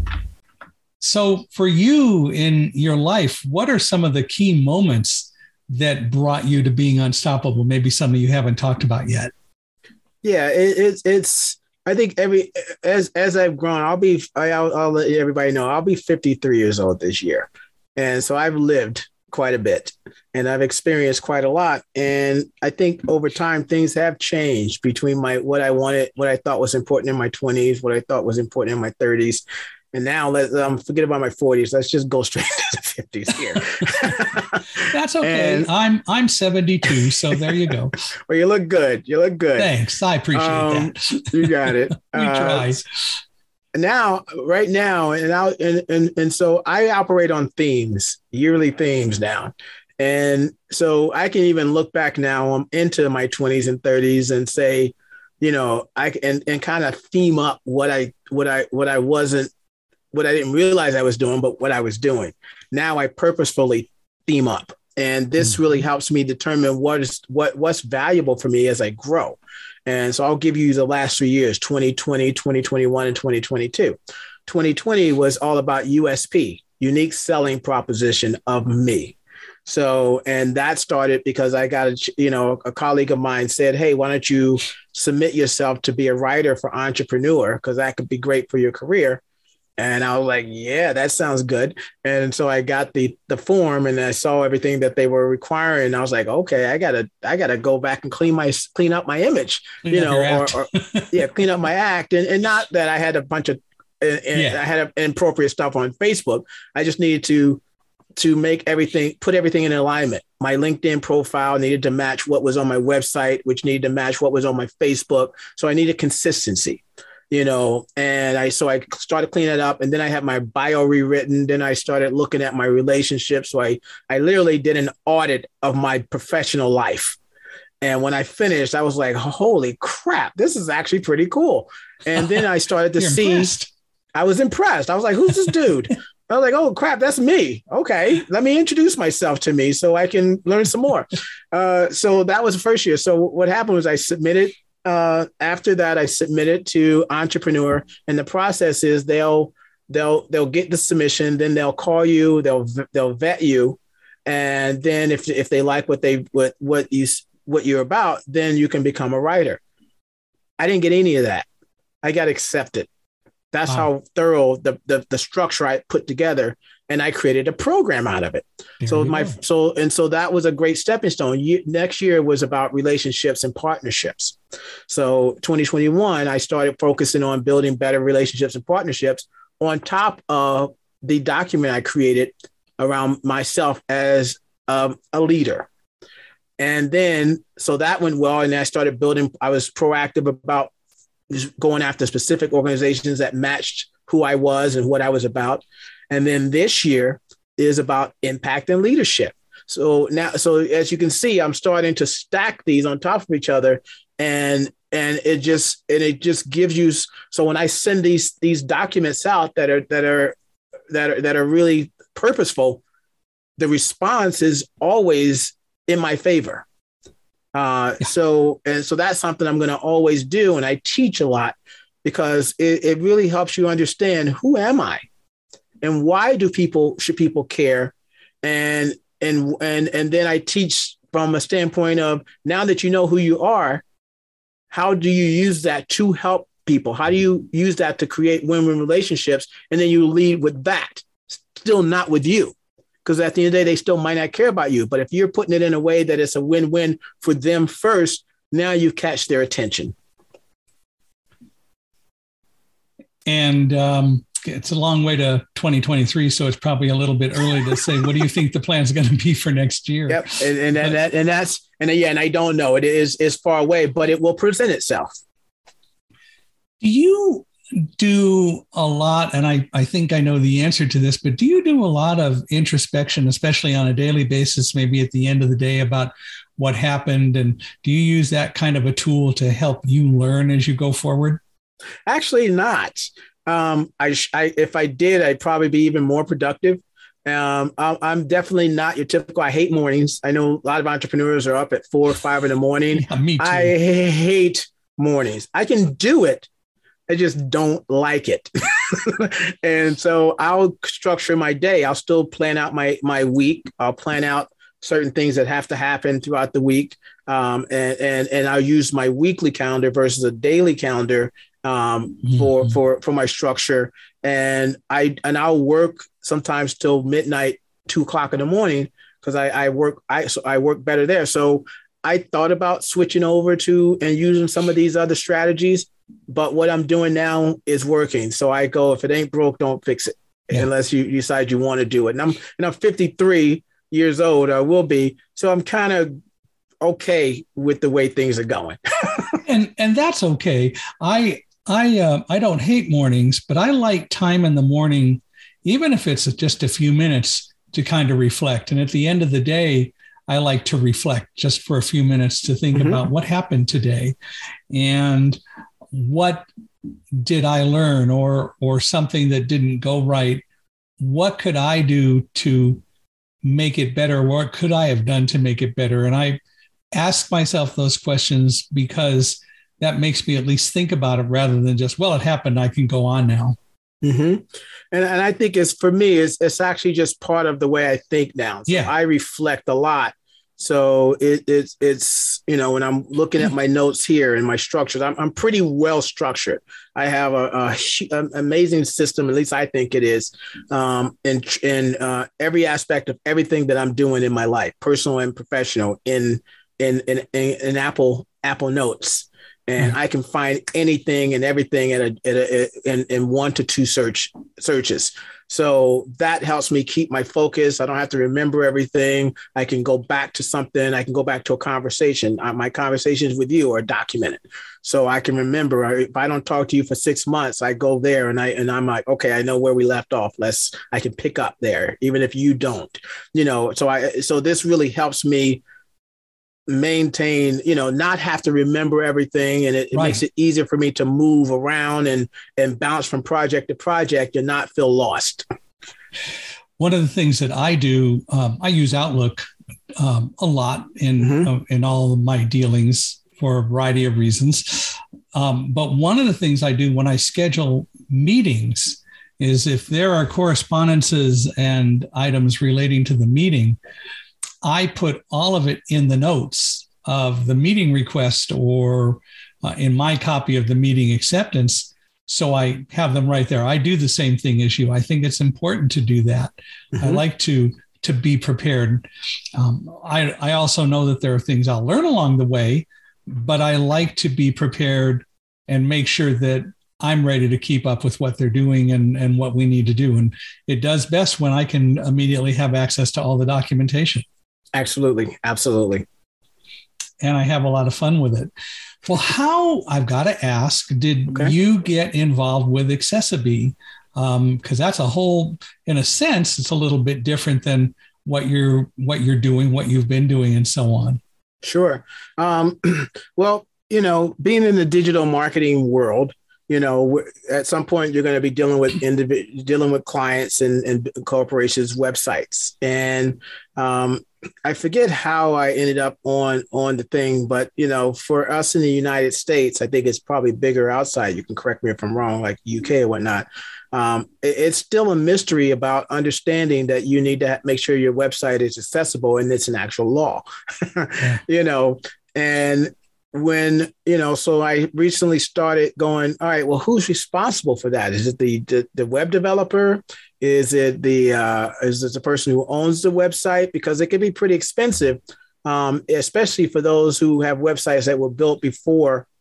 Speaker 3: So for you in your life, what are some of the key moments that brought you to being unstoppable? Maybe something you haven't talked about yet.
Speaker 2: Yeah, it, it's, it's, I think every, as, as I've grown, I'll be, I, I'll, I'll let everybody know, I'll be fifty-three years old this year. And so I've lived quite a bit and I've experienced quite a lot. And I think over time, things have changed between my, what I wanted, what I thought was important in my twenties, what I thought was important in my thirties. And now let's um, forget about my forties. Let's just go straight to the fifties here.
Speaker 3: That's okay.
Speaker 2: And,
Speaker 3: I'm I'm seventy-two, so there you go.
Speaker 2: Well, you look good. You look good.
Speaker 3: Thanks. I appreciate
Speaker 2: um,
Speaker 3: that.
Speaker 2: You got it.
Speaker 3: we uh, try.
Speaker 2: Now, right now, and, I, and and and so I operate on themes, yearly themes now. And so I can even look back now, I'm into my twenties and thirties and say, you know, I and, and kind of theme up what I what I what I wasn't what I didn't realize I was doing, but what I was doing. Now I purposefully theme up. And this mm-hmm. really helps me determine what is what what's valuable for me as I grow. And so I'll give you the last three years, twenty twenty, twenty twenty-one, and twenty twenty-two. twenty twenty was all about U S P, unique selling proposition of me. So, and that started because I got, a, you know, a colleague of mine said, hey, why don't you submit yourself to be a writer for Entrepreneur? Because that could be great for your career. And I was like, yeah, that sounds good. And so I got the the form and I saw everything that they were requiring. And I was like, okay, I gotta I gotta go back and clean my clean up my image, clean you know, or, or yeah, clean up my act. And, and not that I had a bunch of and, and yeah. I had inappropriate stuff on Facebook. I just needed to to make everything, put everything in alignment. My LinkedIn profile needed to match what was on my website, which needed to match what was on my Facebook. So I needed consistency. You know, and I, so I started cleaning it up, and then I had my bio rewritten. Then I started looking at my relationships. So I, I literally did an audit of my professional life. And when I finished, I was like, holy crap, this is actually pretty cool. And then I started to see, impressed. I was impressed. I was like, who's this dude? I was like, oh crap, that's me. Okay, let me introduce myself to me so I can learn some more. Uh, so that was the first year. So what happened was I submitted. Uh, after that, I submitted to Entrepreneur, and the process is they'll they'll they'll get the submission, then they'll call you, they'll they'll vet you, and then if if they like what they what what you what you're about, then you can become a writer. I didn't get any of that. I got accepted. That's wow. how thorough the, the the structure I put together, and I created a program out of it. There so my go. so and so that was a great stepping stone. You, next year was about relationships and partnerships. So twenty twenty-one, I started focusing on building better relationships and partnerships on top of the document I created around myself as um, a leader. And then so that went well, and I started building. I was proactive about going after specific organizations that matched who I was and what I was about. And then this year is about impact and leadership. So now, so as you can see, I'm starting to stack these on top of each other, and and it just and it just gives you. So when I send these these documents out that are that are that are that are really purposeful, the response is always in my favor. Uh, so, and so that's something I'm going to always do. And I teach a lot because it, it really helps you understand who am I and why do people, should people care? And, and, and, and then I teach from a standpoint of now that you know who you are, how do you use that to help people? How do you use that to create win-win relationships? And then you lead with that, still not with you. Because at the end of the day, they still might not care about you. But if you're putting it in a way that it's a win-win for them first, now you catch their attention.
Speaker 3: And um, it's a long way to twenty twenty-three, so it's probably a little bit early to say, what do you think the plan's going to be for next year?
Speaker 2: Yep. And, and, and, that, and that's, and yeah, and I don't know, it is, is far away, but it will present itself.
Speaker 3: Do you do a lot, and I, I think I know the answer to this, but do you do a lot of introspection, especially on a daily basis, maybe at the end of the day, about what happened? And do you use that kind of a tool to help you learn as you go forward?
Speaker 2: Actually not. Um, I, I, if I did, I'd probably be even more productive. Um, I, I'm definitely not your typical, I hate mornings. I know a lot of entrepreneurs are up at four or five in the morning.
Speaker 3: Yeah, me too.
Speaker 2: I hate mornings. I can do it. I just don't like it. And so I'll structure my day. I'll still plan out my, my week. I'll plan out certain things that have to happen throughout the week. Um, and, and, and I'll use my weekly calendar versus a daily calendar um, mm-hmm. for, for, for my structure. And I, and I'll work sometimes till midnight, two o'clock in the morning, because I, I work, I, so I work better there. So I thought about switching over to and using some of these other strategies, but what I'm doing now is working. So I go, if it ain't broke, don't fix it, yeah. unless you decide you want to do it. And I'm, and I'm fifty-three years old, I will be. So I'm kind of okay with the way things are going.
Speaker 3: and, and that's okay. I, I, uh, I don't hate mornings, but I like time in the morning, even if it's just a few minutes, to kind of reflect. And at the end of the day, I like to reflect just for a few minutes to think mm-hmm. about what happened today and what did I learn, or, or something that didn't go right. What could I do to make it better? What could I have done to make it better? And I ask myself those questions because that makes me at least think about it rather than just, well, it happened, I can go on now.
Speaker 2: Mm-hmm. And, and I think it's, for me, it's, it's actually just part of the way I think now. So
Speaker 3: yeah.
Speaker 2: I reflect a lot. So it, it's, it's, you know, when I'm looking at my notes here and my structures, I'm, I'm pretty well structured. I have a, a, a amazing system, at least I think it is, um, in, in uh, every aspect of everything that I'm doing in my life, personal and professional, in, in, in, in, in Apple, Apple Notes. And mm-hmm. I can find anything and everything at a, at a, in, in one to two search searches. So that helps me keep my focus. I don't have to remember everything. I can go back to something. I can go back to a conversation. Uh, my conversations with you are documented. So I can remember, if I don't talk to you for six months, I go there and I, and I'm like, okay, I know where we left off. Let's, I can pick up there, even if you don't, you know, so I, so this really helps me maintain, you know, not have to remember everything. And it, it right. makes it easier for me to move around and, and bounce from project to project and not feel lost.
Speaker 3: One of the things that I do, um, I use Outlook um, a lot in, mm-hmm. uh, in all of my dealings for a variety of reasons. Um, but one of the things I do when I schedule meetings is if there are correspondences and items relating to the meeting, I put all of it in the notes of the meeting request or uh, in my copy of the meeting acceptance. So I have them right there. I do the same thing as you. I think it's important to do that. Mm-hmm. I like to, to be prepared. Um, I, I also know that there are things I'll learn along the way, but I like to be prepared and make sure that I'm ready to keep up with what they're doing and, and what we need to do. And it does best when I can immediately have access to all the documentation. Absolutely. Absolutely. And I have a lot of fun with it. Well, how, I've got to ask, did okay. you get involved with accessiBe? Um, because that's a whole, in a sense, it's a little bit different than what you're, what you're doing, what you've been doing, and so on.
Speaker 2: Sure. Um, well, you know, being in the digital marketing world, you know, at some point you're going to be dealing with individuals, dealing with clients and, and corporations' websites. And um, I forget how I ended up on on the thing, but, you know, for us in the United States, I think it's probably bigger outside. You can correct me if I'm wrong, like U K or whatnot. Um, it, it's still a mystery about understanding that you need to make sure your website is accessible and it's an actual law, yeah. you know, and when, you know, so I recently started going, all right, well, who's responsible for that? Is it the the, the web developer? Is it the uh, is it the person who owns the website? Because it can be pretty expensive, um, especially for those who have websites that were built before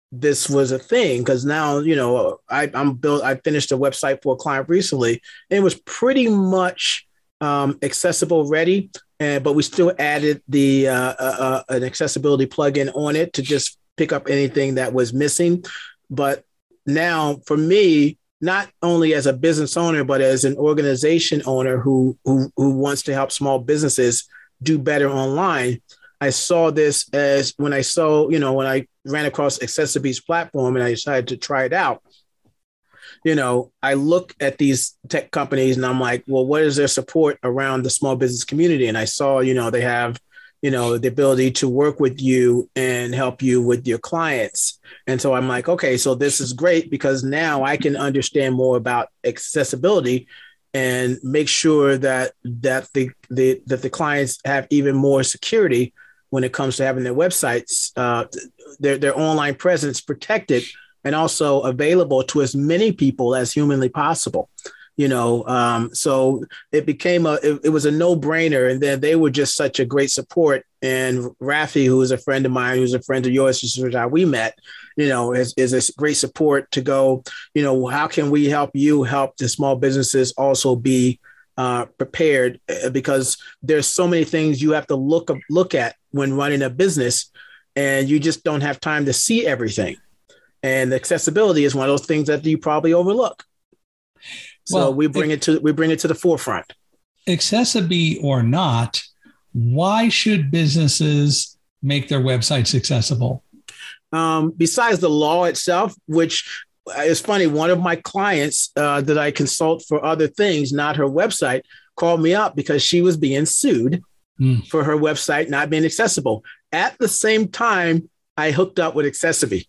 Speaker 2: this was a thing, because now, you know, I, I'm built, I finished a website for a client recently, and it was pretty much um, accessible ready. And, but we still added the uh, uh, an accessibility plugin on it to just pick up anything that was missing. But now for me, not only as a business owner, but as an organization owner who, who, who wants to help small businesses do better online, I saw this as when I saw, you know, when I ran across Accessibee's platform and I decided to try it out, you know, I look at these tech companies and I'm like, well, what is their support around the small business community? And I saw, you know, they have, you know, the ability to work with you and help you with your clients. And so I'm like, okay, so this is great, because now I can understand more about accessibility and make sure that that the, the that the clients have even more security when it comes to having their websites, uh, their their online presence protected and also available to as many people as humanly possible. You know, um, so it became a, it, it was a no brainer. And then they were just such a great support. And Rafi, who is a friend of mine, who's a friend of yours, which is how we met, you know, is, is a great support to go, you know, how can we help you help the small businesses also be uh, prepared? Because there's so many things you have to look, look at when running a business, and you just don't have time to see everything. And accessibility is one of those things that you probably overlook. So well, we bring it, it to we bring it to the forefront.
Speaker 3: Accessibee or not, why should businesses make their websites accessible?
Speaker 2: Um, besides the law itself, which is funny, one of my clients uh, that I consult for other things, not her website, called me up because she was being sued mm. for her website not being accessible. At the same time, I hooked up with Accessibee.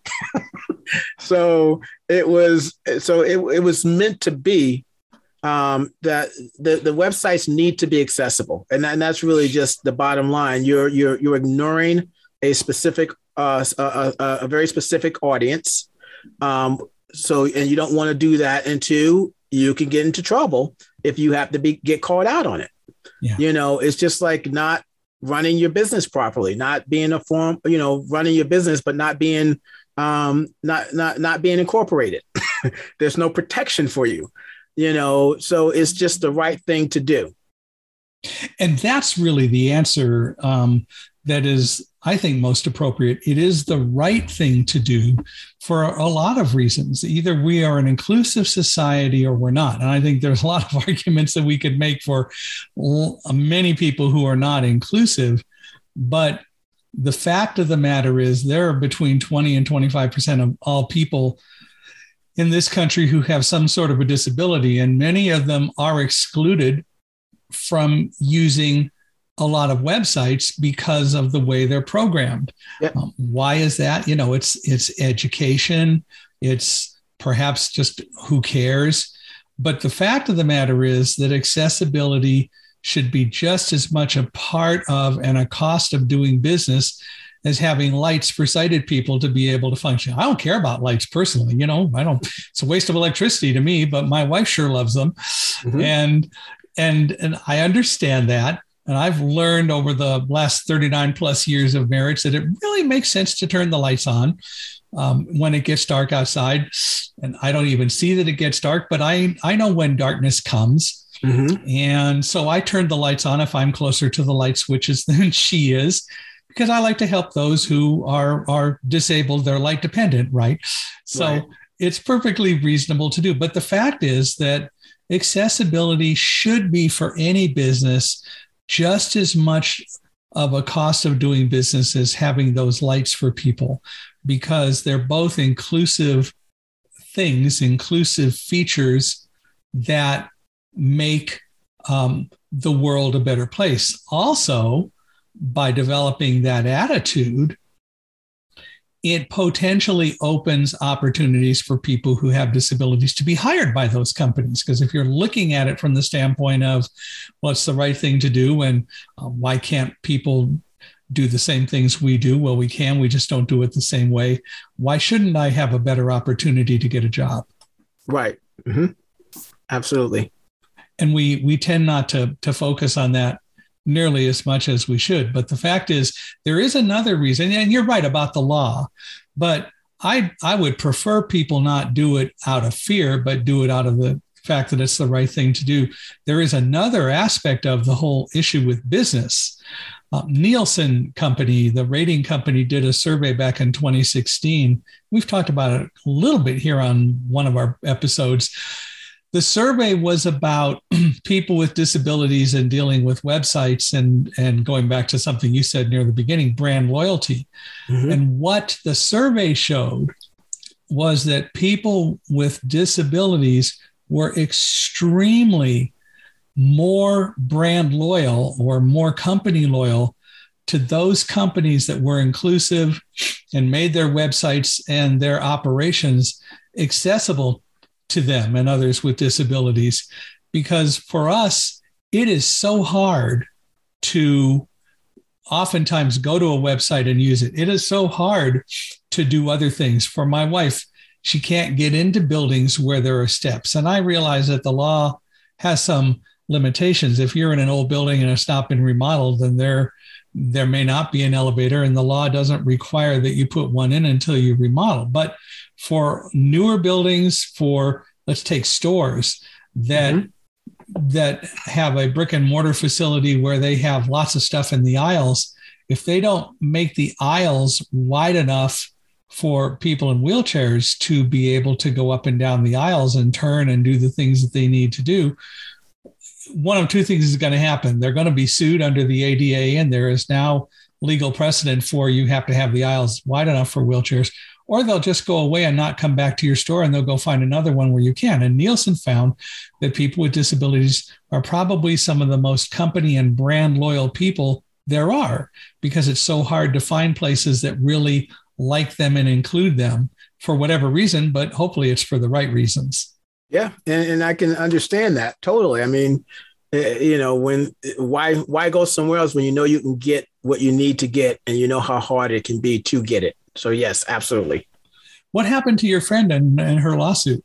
Speaker 2: So it was so it, it was meant to be um, that the, the websites need to be accessible. And, that, and that's really just the bottom line. You're you're you're ignoring a specific uh, a, a, a very specific audience. Um, so and you don't want to do that, and two, you can get into trouble if you have to be get called out on it. Yeah. You know, it's just like not running your business properly, not being a form, you know, running your business, but not being um, not not not being incorporated. There's no protection for you, you know, so it's just the right thing to do.
Speaker 3: And that's really the answer um, that is, I think, most appropriate. It is the right thing to do for a lot of reasons. Either we are an inclusive society or we're not. And I think there's a lot of arguments that we could make for many people who are not inclusive. But the fact of the matter is there are between twenty and twenty-five percent of all people in this country who have some sort of a disability, and many of them are excluded from using a lot of websites because of the way they're programmed. Yep. Um, why is that? You know, it's it's education. It's perhaps just who cares. But the fact of the matter is that accessibility should be just as much a part of and a cost of doing business as having lights for sighted people to be able to function. I don't care about lights personally. You know, I don't, it's a waste of electricity to me, but my wife sure loves them. Mm-hmm. And, and, and I understand that. And I've learned over the last thirty-nine plus years of marriage that it really makes sense to turn the lights on um, when it gets dark outside. And I don't even see that it gets dark, but I, I know when darkness comes. Mm-hmm. And so I turn the lights on if I'm closer to the light switches than she is, because I like to help those who are, are disabled. They're light dependent, right? So right. It's perfectly reasonable to do. But the fact is that accessibility should be for any business just as much of a cost of doing business as having those lights for people, because they're both inclusive things, inclusive features that make um, the world a better place. Also, by developing that attitude, it potentially opens opportunities for people who have disabilities to be hired by those companies. Because if you're looking at it from the standpoint of what's the right thing to do and uh, why can't people do the same things we do? Well, we can, we just don't do it the same way. Why shouldn't I have a better opportunity to get a job?
Speaker 2: Right. Mm-hmm. Absolutely.
Speaker 3: And we we tend not to to focus on that nearly as much as we should. But the fact is, there is another reason, and you're right about the law, but I I would prefer people not do it out of fear, but do it out of the fact that it's the right thing to do. There is another aspect of the whole issue with business. Uh, Nielsen Company, the rating company, did a survey back in twenty sixteen. We've talked about it a little bit here on one of our episodes. The survey was about people with disabilities and dealing with websites and, and going back to something you said near the beginning, brand loyalty. Mm-hmm. And what the survey showed was that people with disabilities were extremely more brand loyal or more company loyal to those companies that were inclusive and made their websites and their operations accessible to them and others with disabilities. Because for us, it is so hard to oftentimes go to a website and use it. It is so hard to do other things. For my wife, she can't get into buildings where there are steps. And I realize that the law has some limitations. If you're in an old building and it's not been remodeled, then there, there may not be an elevator, and the law doesn't require that you put one in until you remodel. But for newer buildings, for let's take stores that mm-hmm. that have a brick and mortar facility where they have lots of stuff in the aisles, if they don't make the aisles wide enough for people in wheelchairs to be able to go up and down the aisles and turn and do the things that they need to do, one of two things is going to happen. They're going to be sued under the A D A, and there is now legal precedent for you have to have the aisles wide enough for wheelchairs, or they'll just go away and not come back to your store, and they'll go find another one where you can. And Nielsen found that people with disabilities are probably some of the most company and brand loyal people there are, because it's so hard to find places that really like them and include them for whatever reason, but hopefully it's for the right reasons.
Speaker 2: Yeah. And, and I can understand that totally. I mean, you know, when, why, why go somewhere else when you know you can get what you need to get and you know how hard it can be to get it. So yes, absolutely.
Speaker 3: What happened to your friend and, and her lawsuit?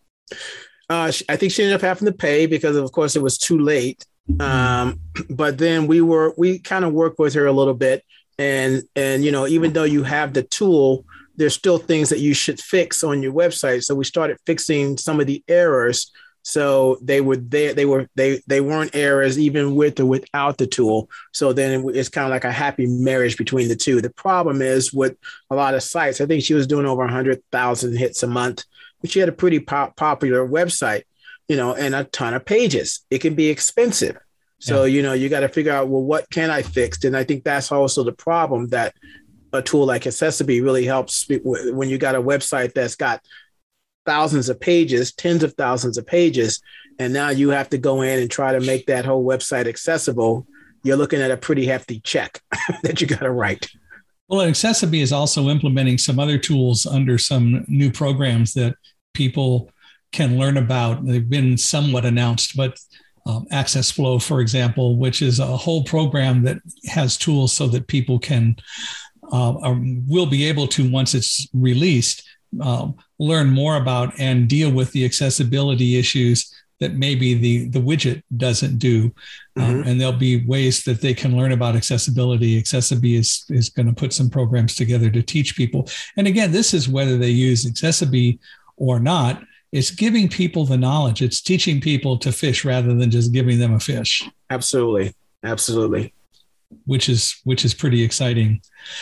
Speaker 2: Uh, I think she ended up having to pay because, of course, it was too late. Um, but then we were, we kind of worked with her a little bit. And, and, you know, even though you have the tool, there's still things that you should fix on your website. So we started fixing some of the errors. So they were there, they were, they, they weren't errors even with or without the tool. So then it's kind of like a happy marriage between the two. The problem is with a lot of sites, I think she was doing over a hundred thousand hits a month, but she had a pretty pop- popular website, you know, and a ton of pages. It can be expensive. So, yeah. you know, you got to figure out, well, what can I fix? And I think that's also the problem, that a tool like Accessibility really helps when you got a website that's got thousands of pages, tens of thousands of pages, and now you have to go in and try to make that whole website accessible. You're looking at a pretty hefty check that you got to write.
Speaker 3: Well, Accessibility is also implementing some other tools under some new programs that people can learn about. They've been somewhat announced, but um, Access Flow, for example, which is a whole program that has tools so that people can uh, um, will be able to, once it's released, um, learn more about and deal with the accessibility issues that maybe the, the widget doesn't do. Mm-hmm. Um, and there'll be ways that they can learn about accessibility. Accessibility is, is going to put some programs together to teach people. And again, this is whether they use Accessibility or not. It's giving people the knowledge. It's teaching people to fish rather than just giving them a fish.
Speaker 2: Absolutely. Absolutely.
Speaker 3: Which is, which is pretty exciting.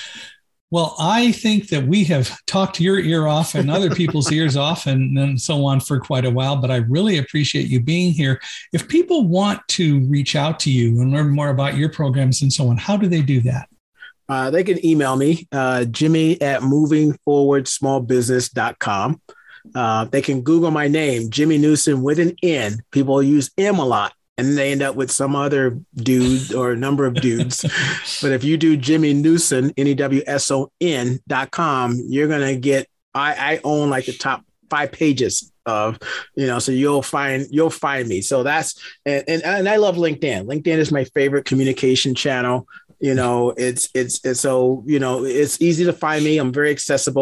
Speaker 3: Well, I think that we have talked your ear off and other people's ears off and, and so on for quite a while, but I really appreciate you being here. If people want to reach out to you and learn more about your programs and so on, how do they do that?
Speaker 2: Uh, they can email me, uh, Jimmy at moving forward small business dot com. Uh, they can Google my name, Jimmy Newsom with an N. People use M a lot, and they end up with some other dude or a number of dudes. But if you do Jimmy Newson, N E W S O N dot com, you're going to get, I, I own like the top five pages of, you know, so you'll find, you'll find me. So that's, and, and, and I love LinkedIn. LinkedIn is my favorite communication channel. You know, it's, it's, it's so, you know, it's easy to find me. I'm very accessible.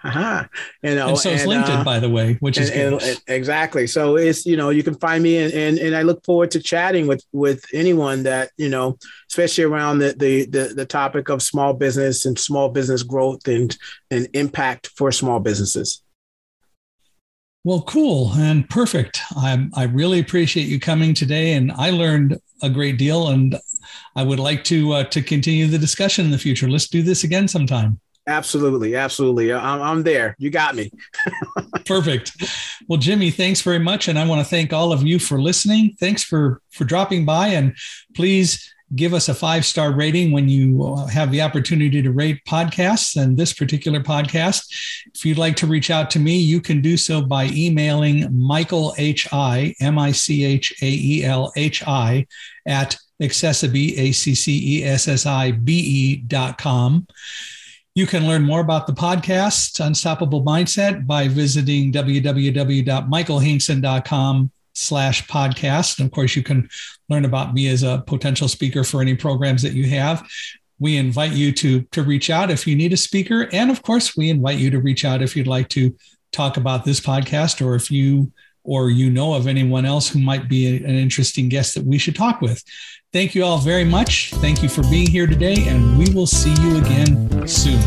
Speaker 2: Uh-huh. You know,
Speaker 3: and so is
Speaker 2: and,
Speaker 3: LinkedIn,
Speaker 2: uh,
Speaker 3: by the way, which is
Speaker 2: and,
Speaker 3: good.
Speaker 2: and, exactly. So it's, you know, you can find me and, and, and I look forward to chatting with, with anyone that, you know, especially around the, the, the, the topic of small business and small business growth and, and impact for small businesses.
Speaker 3: Well, cool and perfect. I, I really appreciate you coming today, and I learned a great deal, and I would like to uh, to continue the discussion in the future. Let's do this again sometime.
Speaker 2: Absolutely. Absolutely. I'm, I'm there. You got me.
Speaker 3: Perfect. Well, Jimmy, thanks very much. And I want to thank all of you for listening. Thanks for, for dropping by, and please give us a five-star rating when you have the opportunity to rate podcasts and this particular podcast. If you'd like to reach out to me, you can do so by emailing Michael H I, M I C H A E L H I, at Accessibe, A C C E S S I B E dot com. You can learn more about the podcast, Unstoppable Mindset, by visiting www.michaelhinkson.com slash podcast. And of course, you can learn about me as a potential speaker for any programs that you have. We invite you to, to reach out if you need a speaker. And of course, we invite you to reach out if you'd like to talk about this podcast, or if you or you know of anyone else who might be a, an interesting guest that we should talk with. Thank you all very much. Thank you for being here today, and we will see you again soon.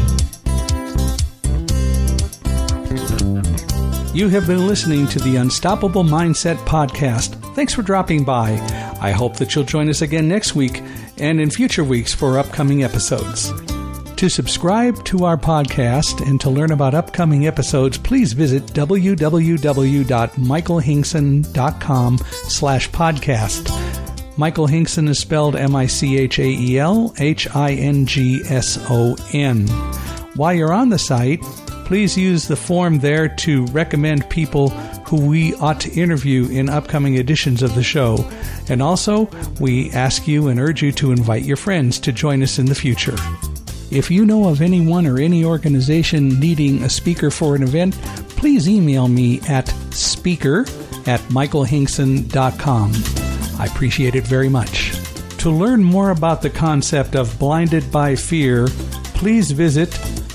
Speaker 1: You have been listening to the Unstoppable Mindset podcast. Thanks for dropping by. I hope that you'll join us again next week and in future weeks for upcoming episodes. To subscribe to our podcast and to learn about upcoming episodes, please visit www.michaelhinkson.com slash podcast. Michael Hinkson is spelled M I C H A E L H I N G S O N. While you're on the site, please use the form there to recommend people who we ought to interview in upcoming editions of the show. And also, we ask you and urge you to invite your friends to join us in the future. If you know of anyone or any organization needing a speaker for an event, please email me at speaker at michaelhinkson dot com. I appreciate it very much. To learn more about the concept of Blinded by Fear, please visit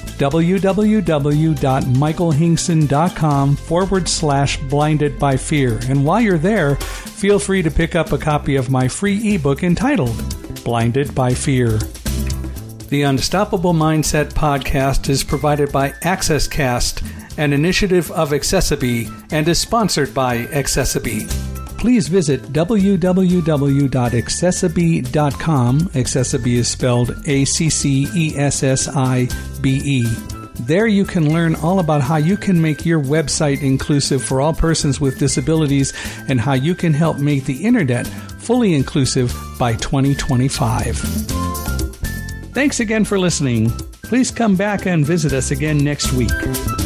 Speaker 1: www.michaelhinkson.com forward slash blinded by fear. And while you're there, feel free to pick up a copy of my free ebook entitled Blinded by Fear. The Unstoppable Mindset podcast is provided by AccessCast, an initiative of Accessibe, and is sponsored by Accessibe. Please visit w w w dot accessibe dot com. Accessibe is spelled A C C E S S I B E. There you can learn all about how you can make your website inclusive for all persons with disabilities and how you can help make the internet fully inclusive by twenty twenty-five. Thanks again for listening. Please come back and visit us again next week.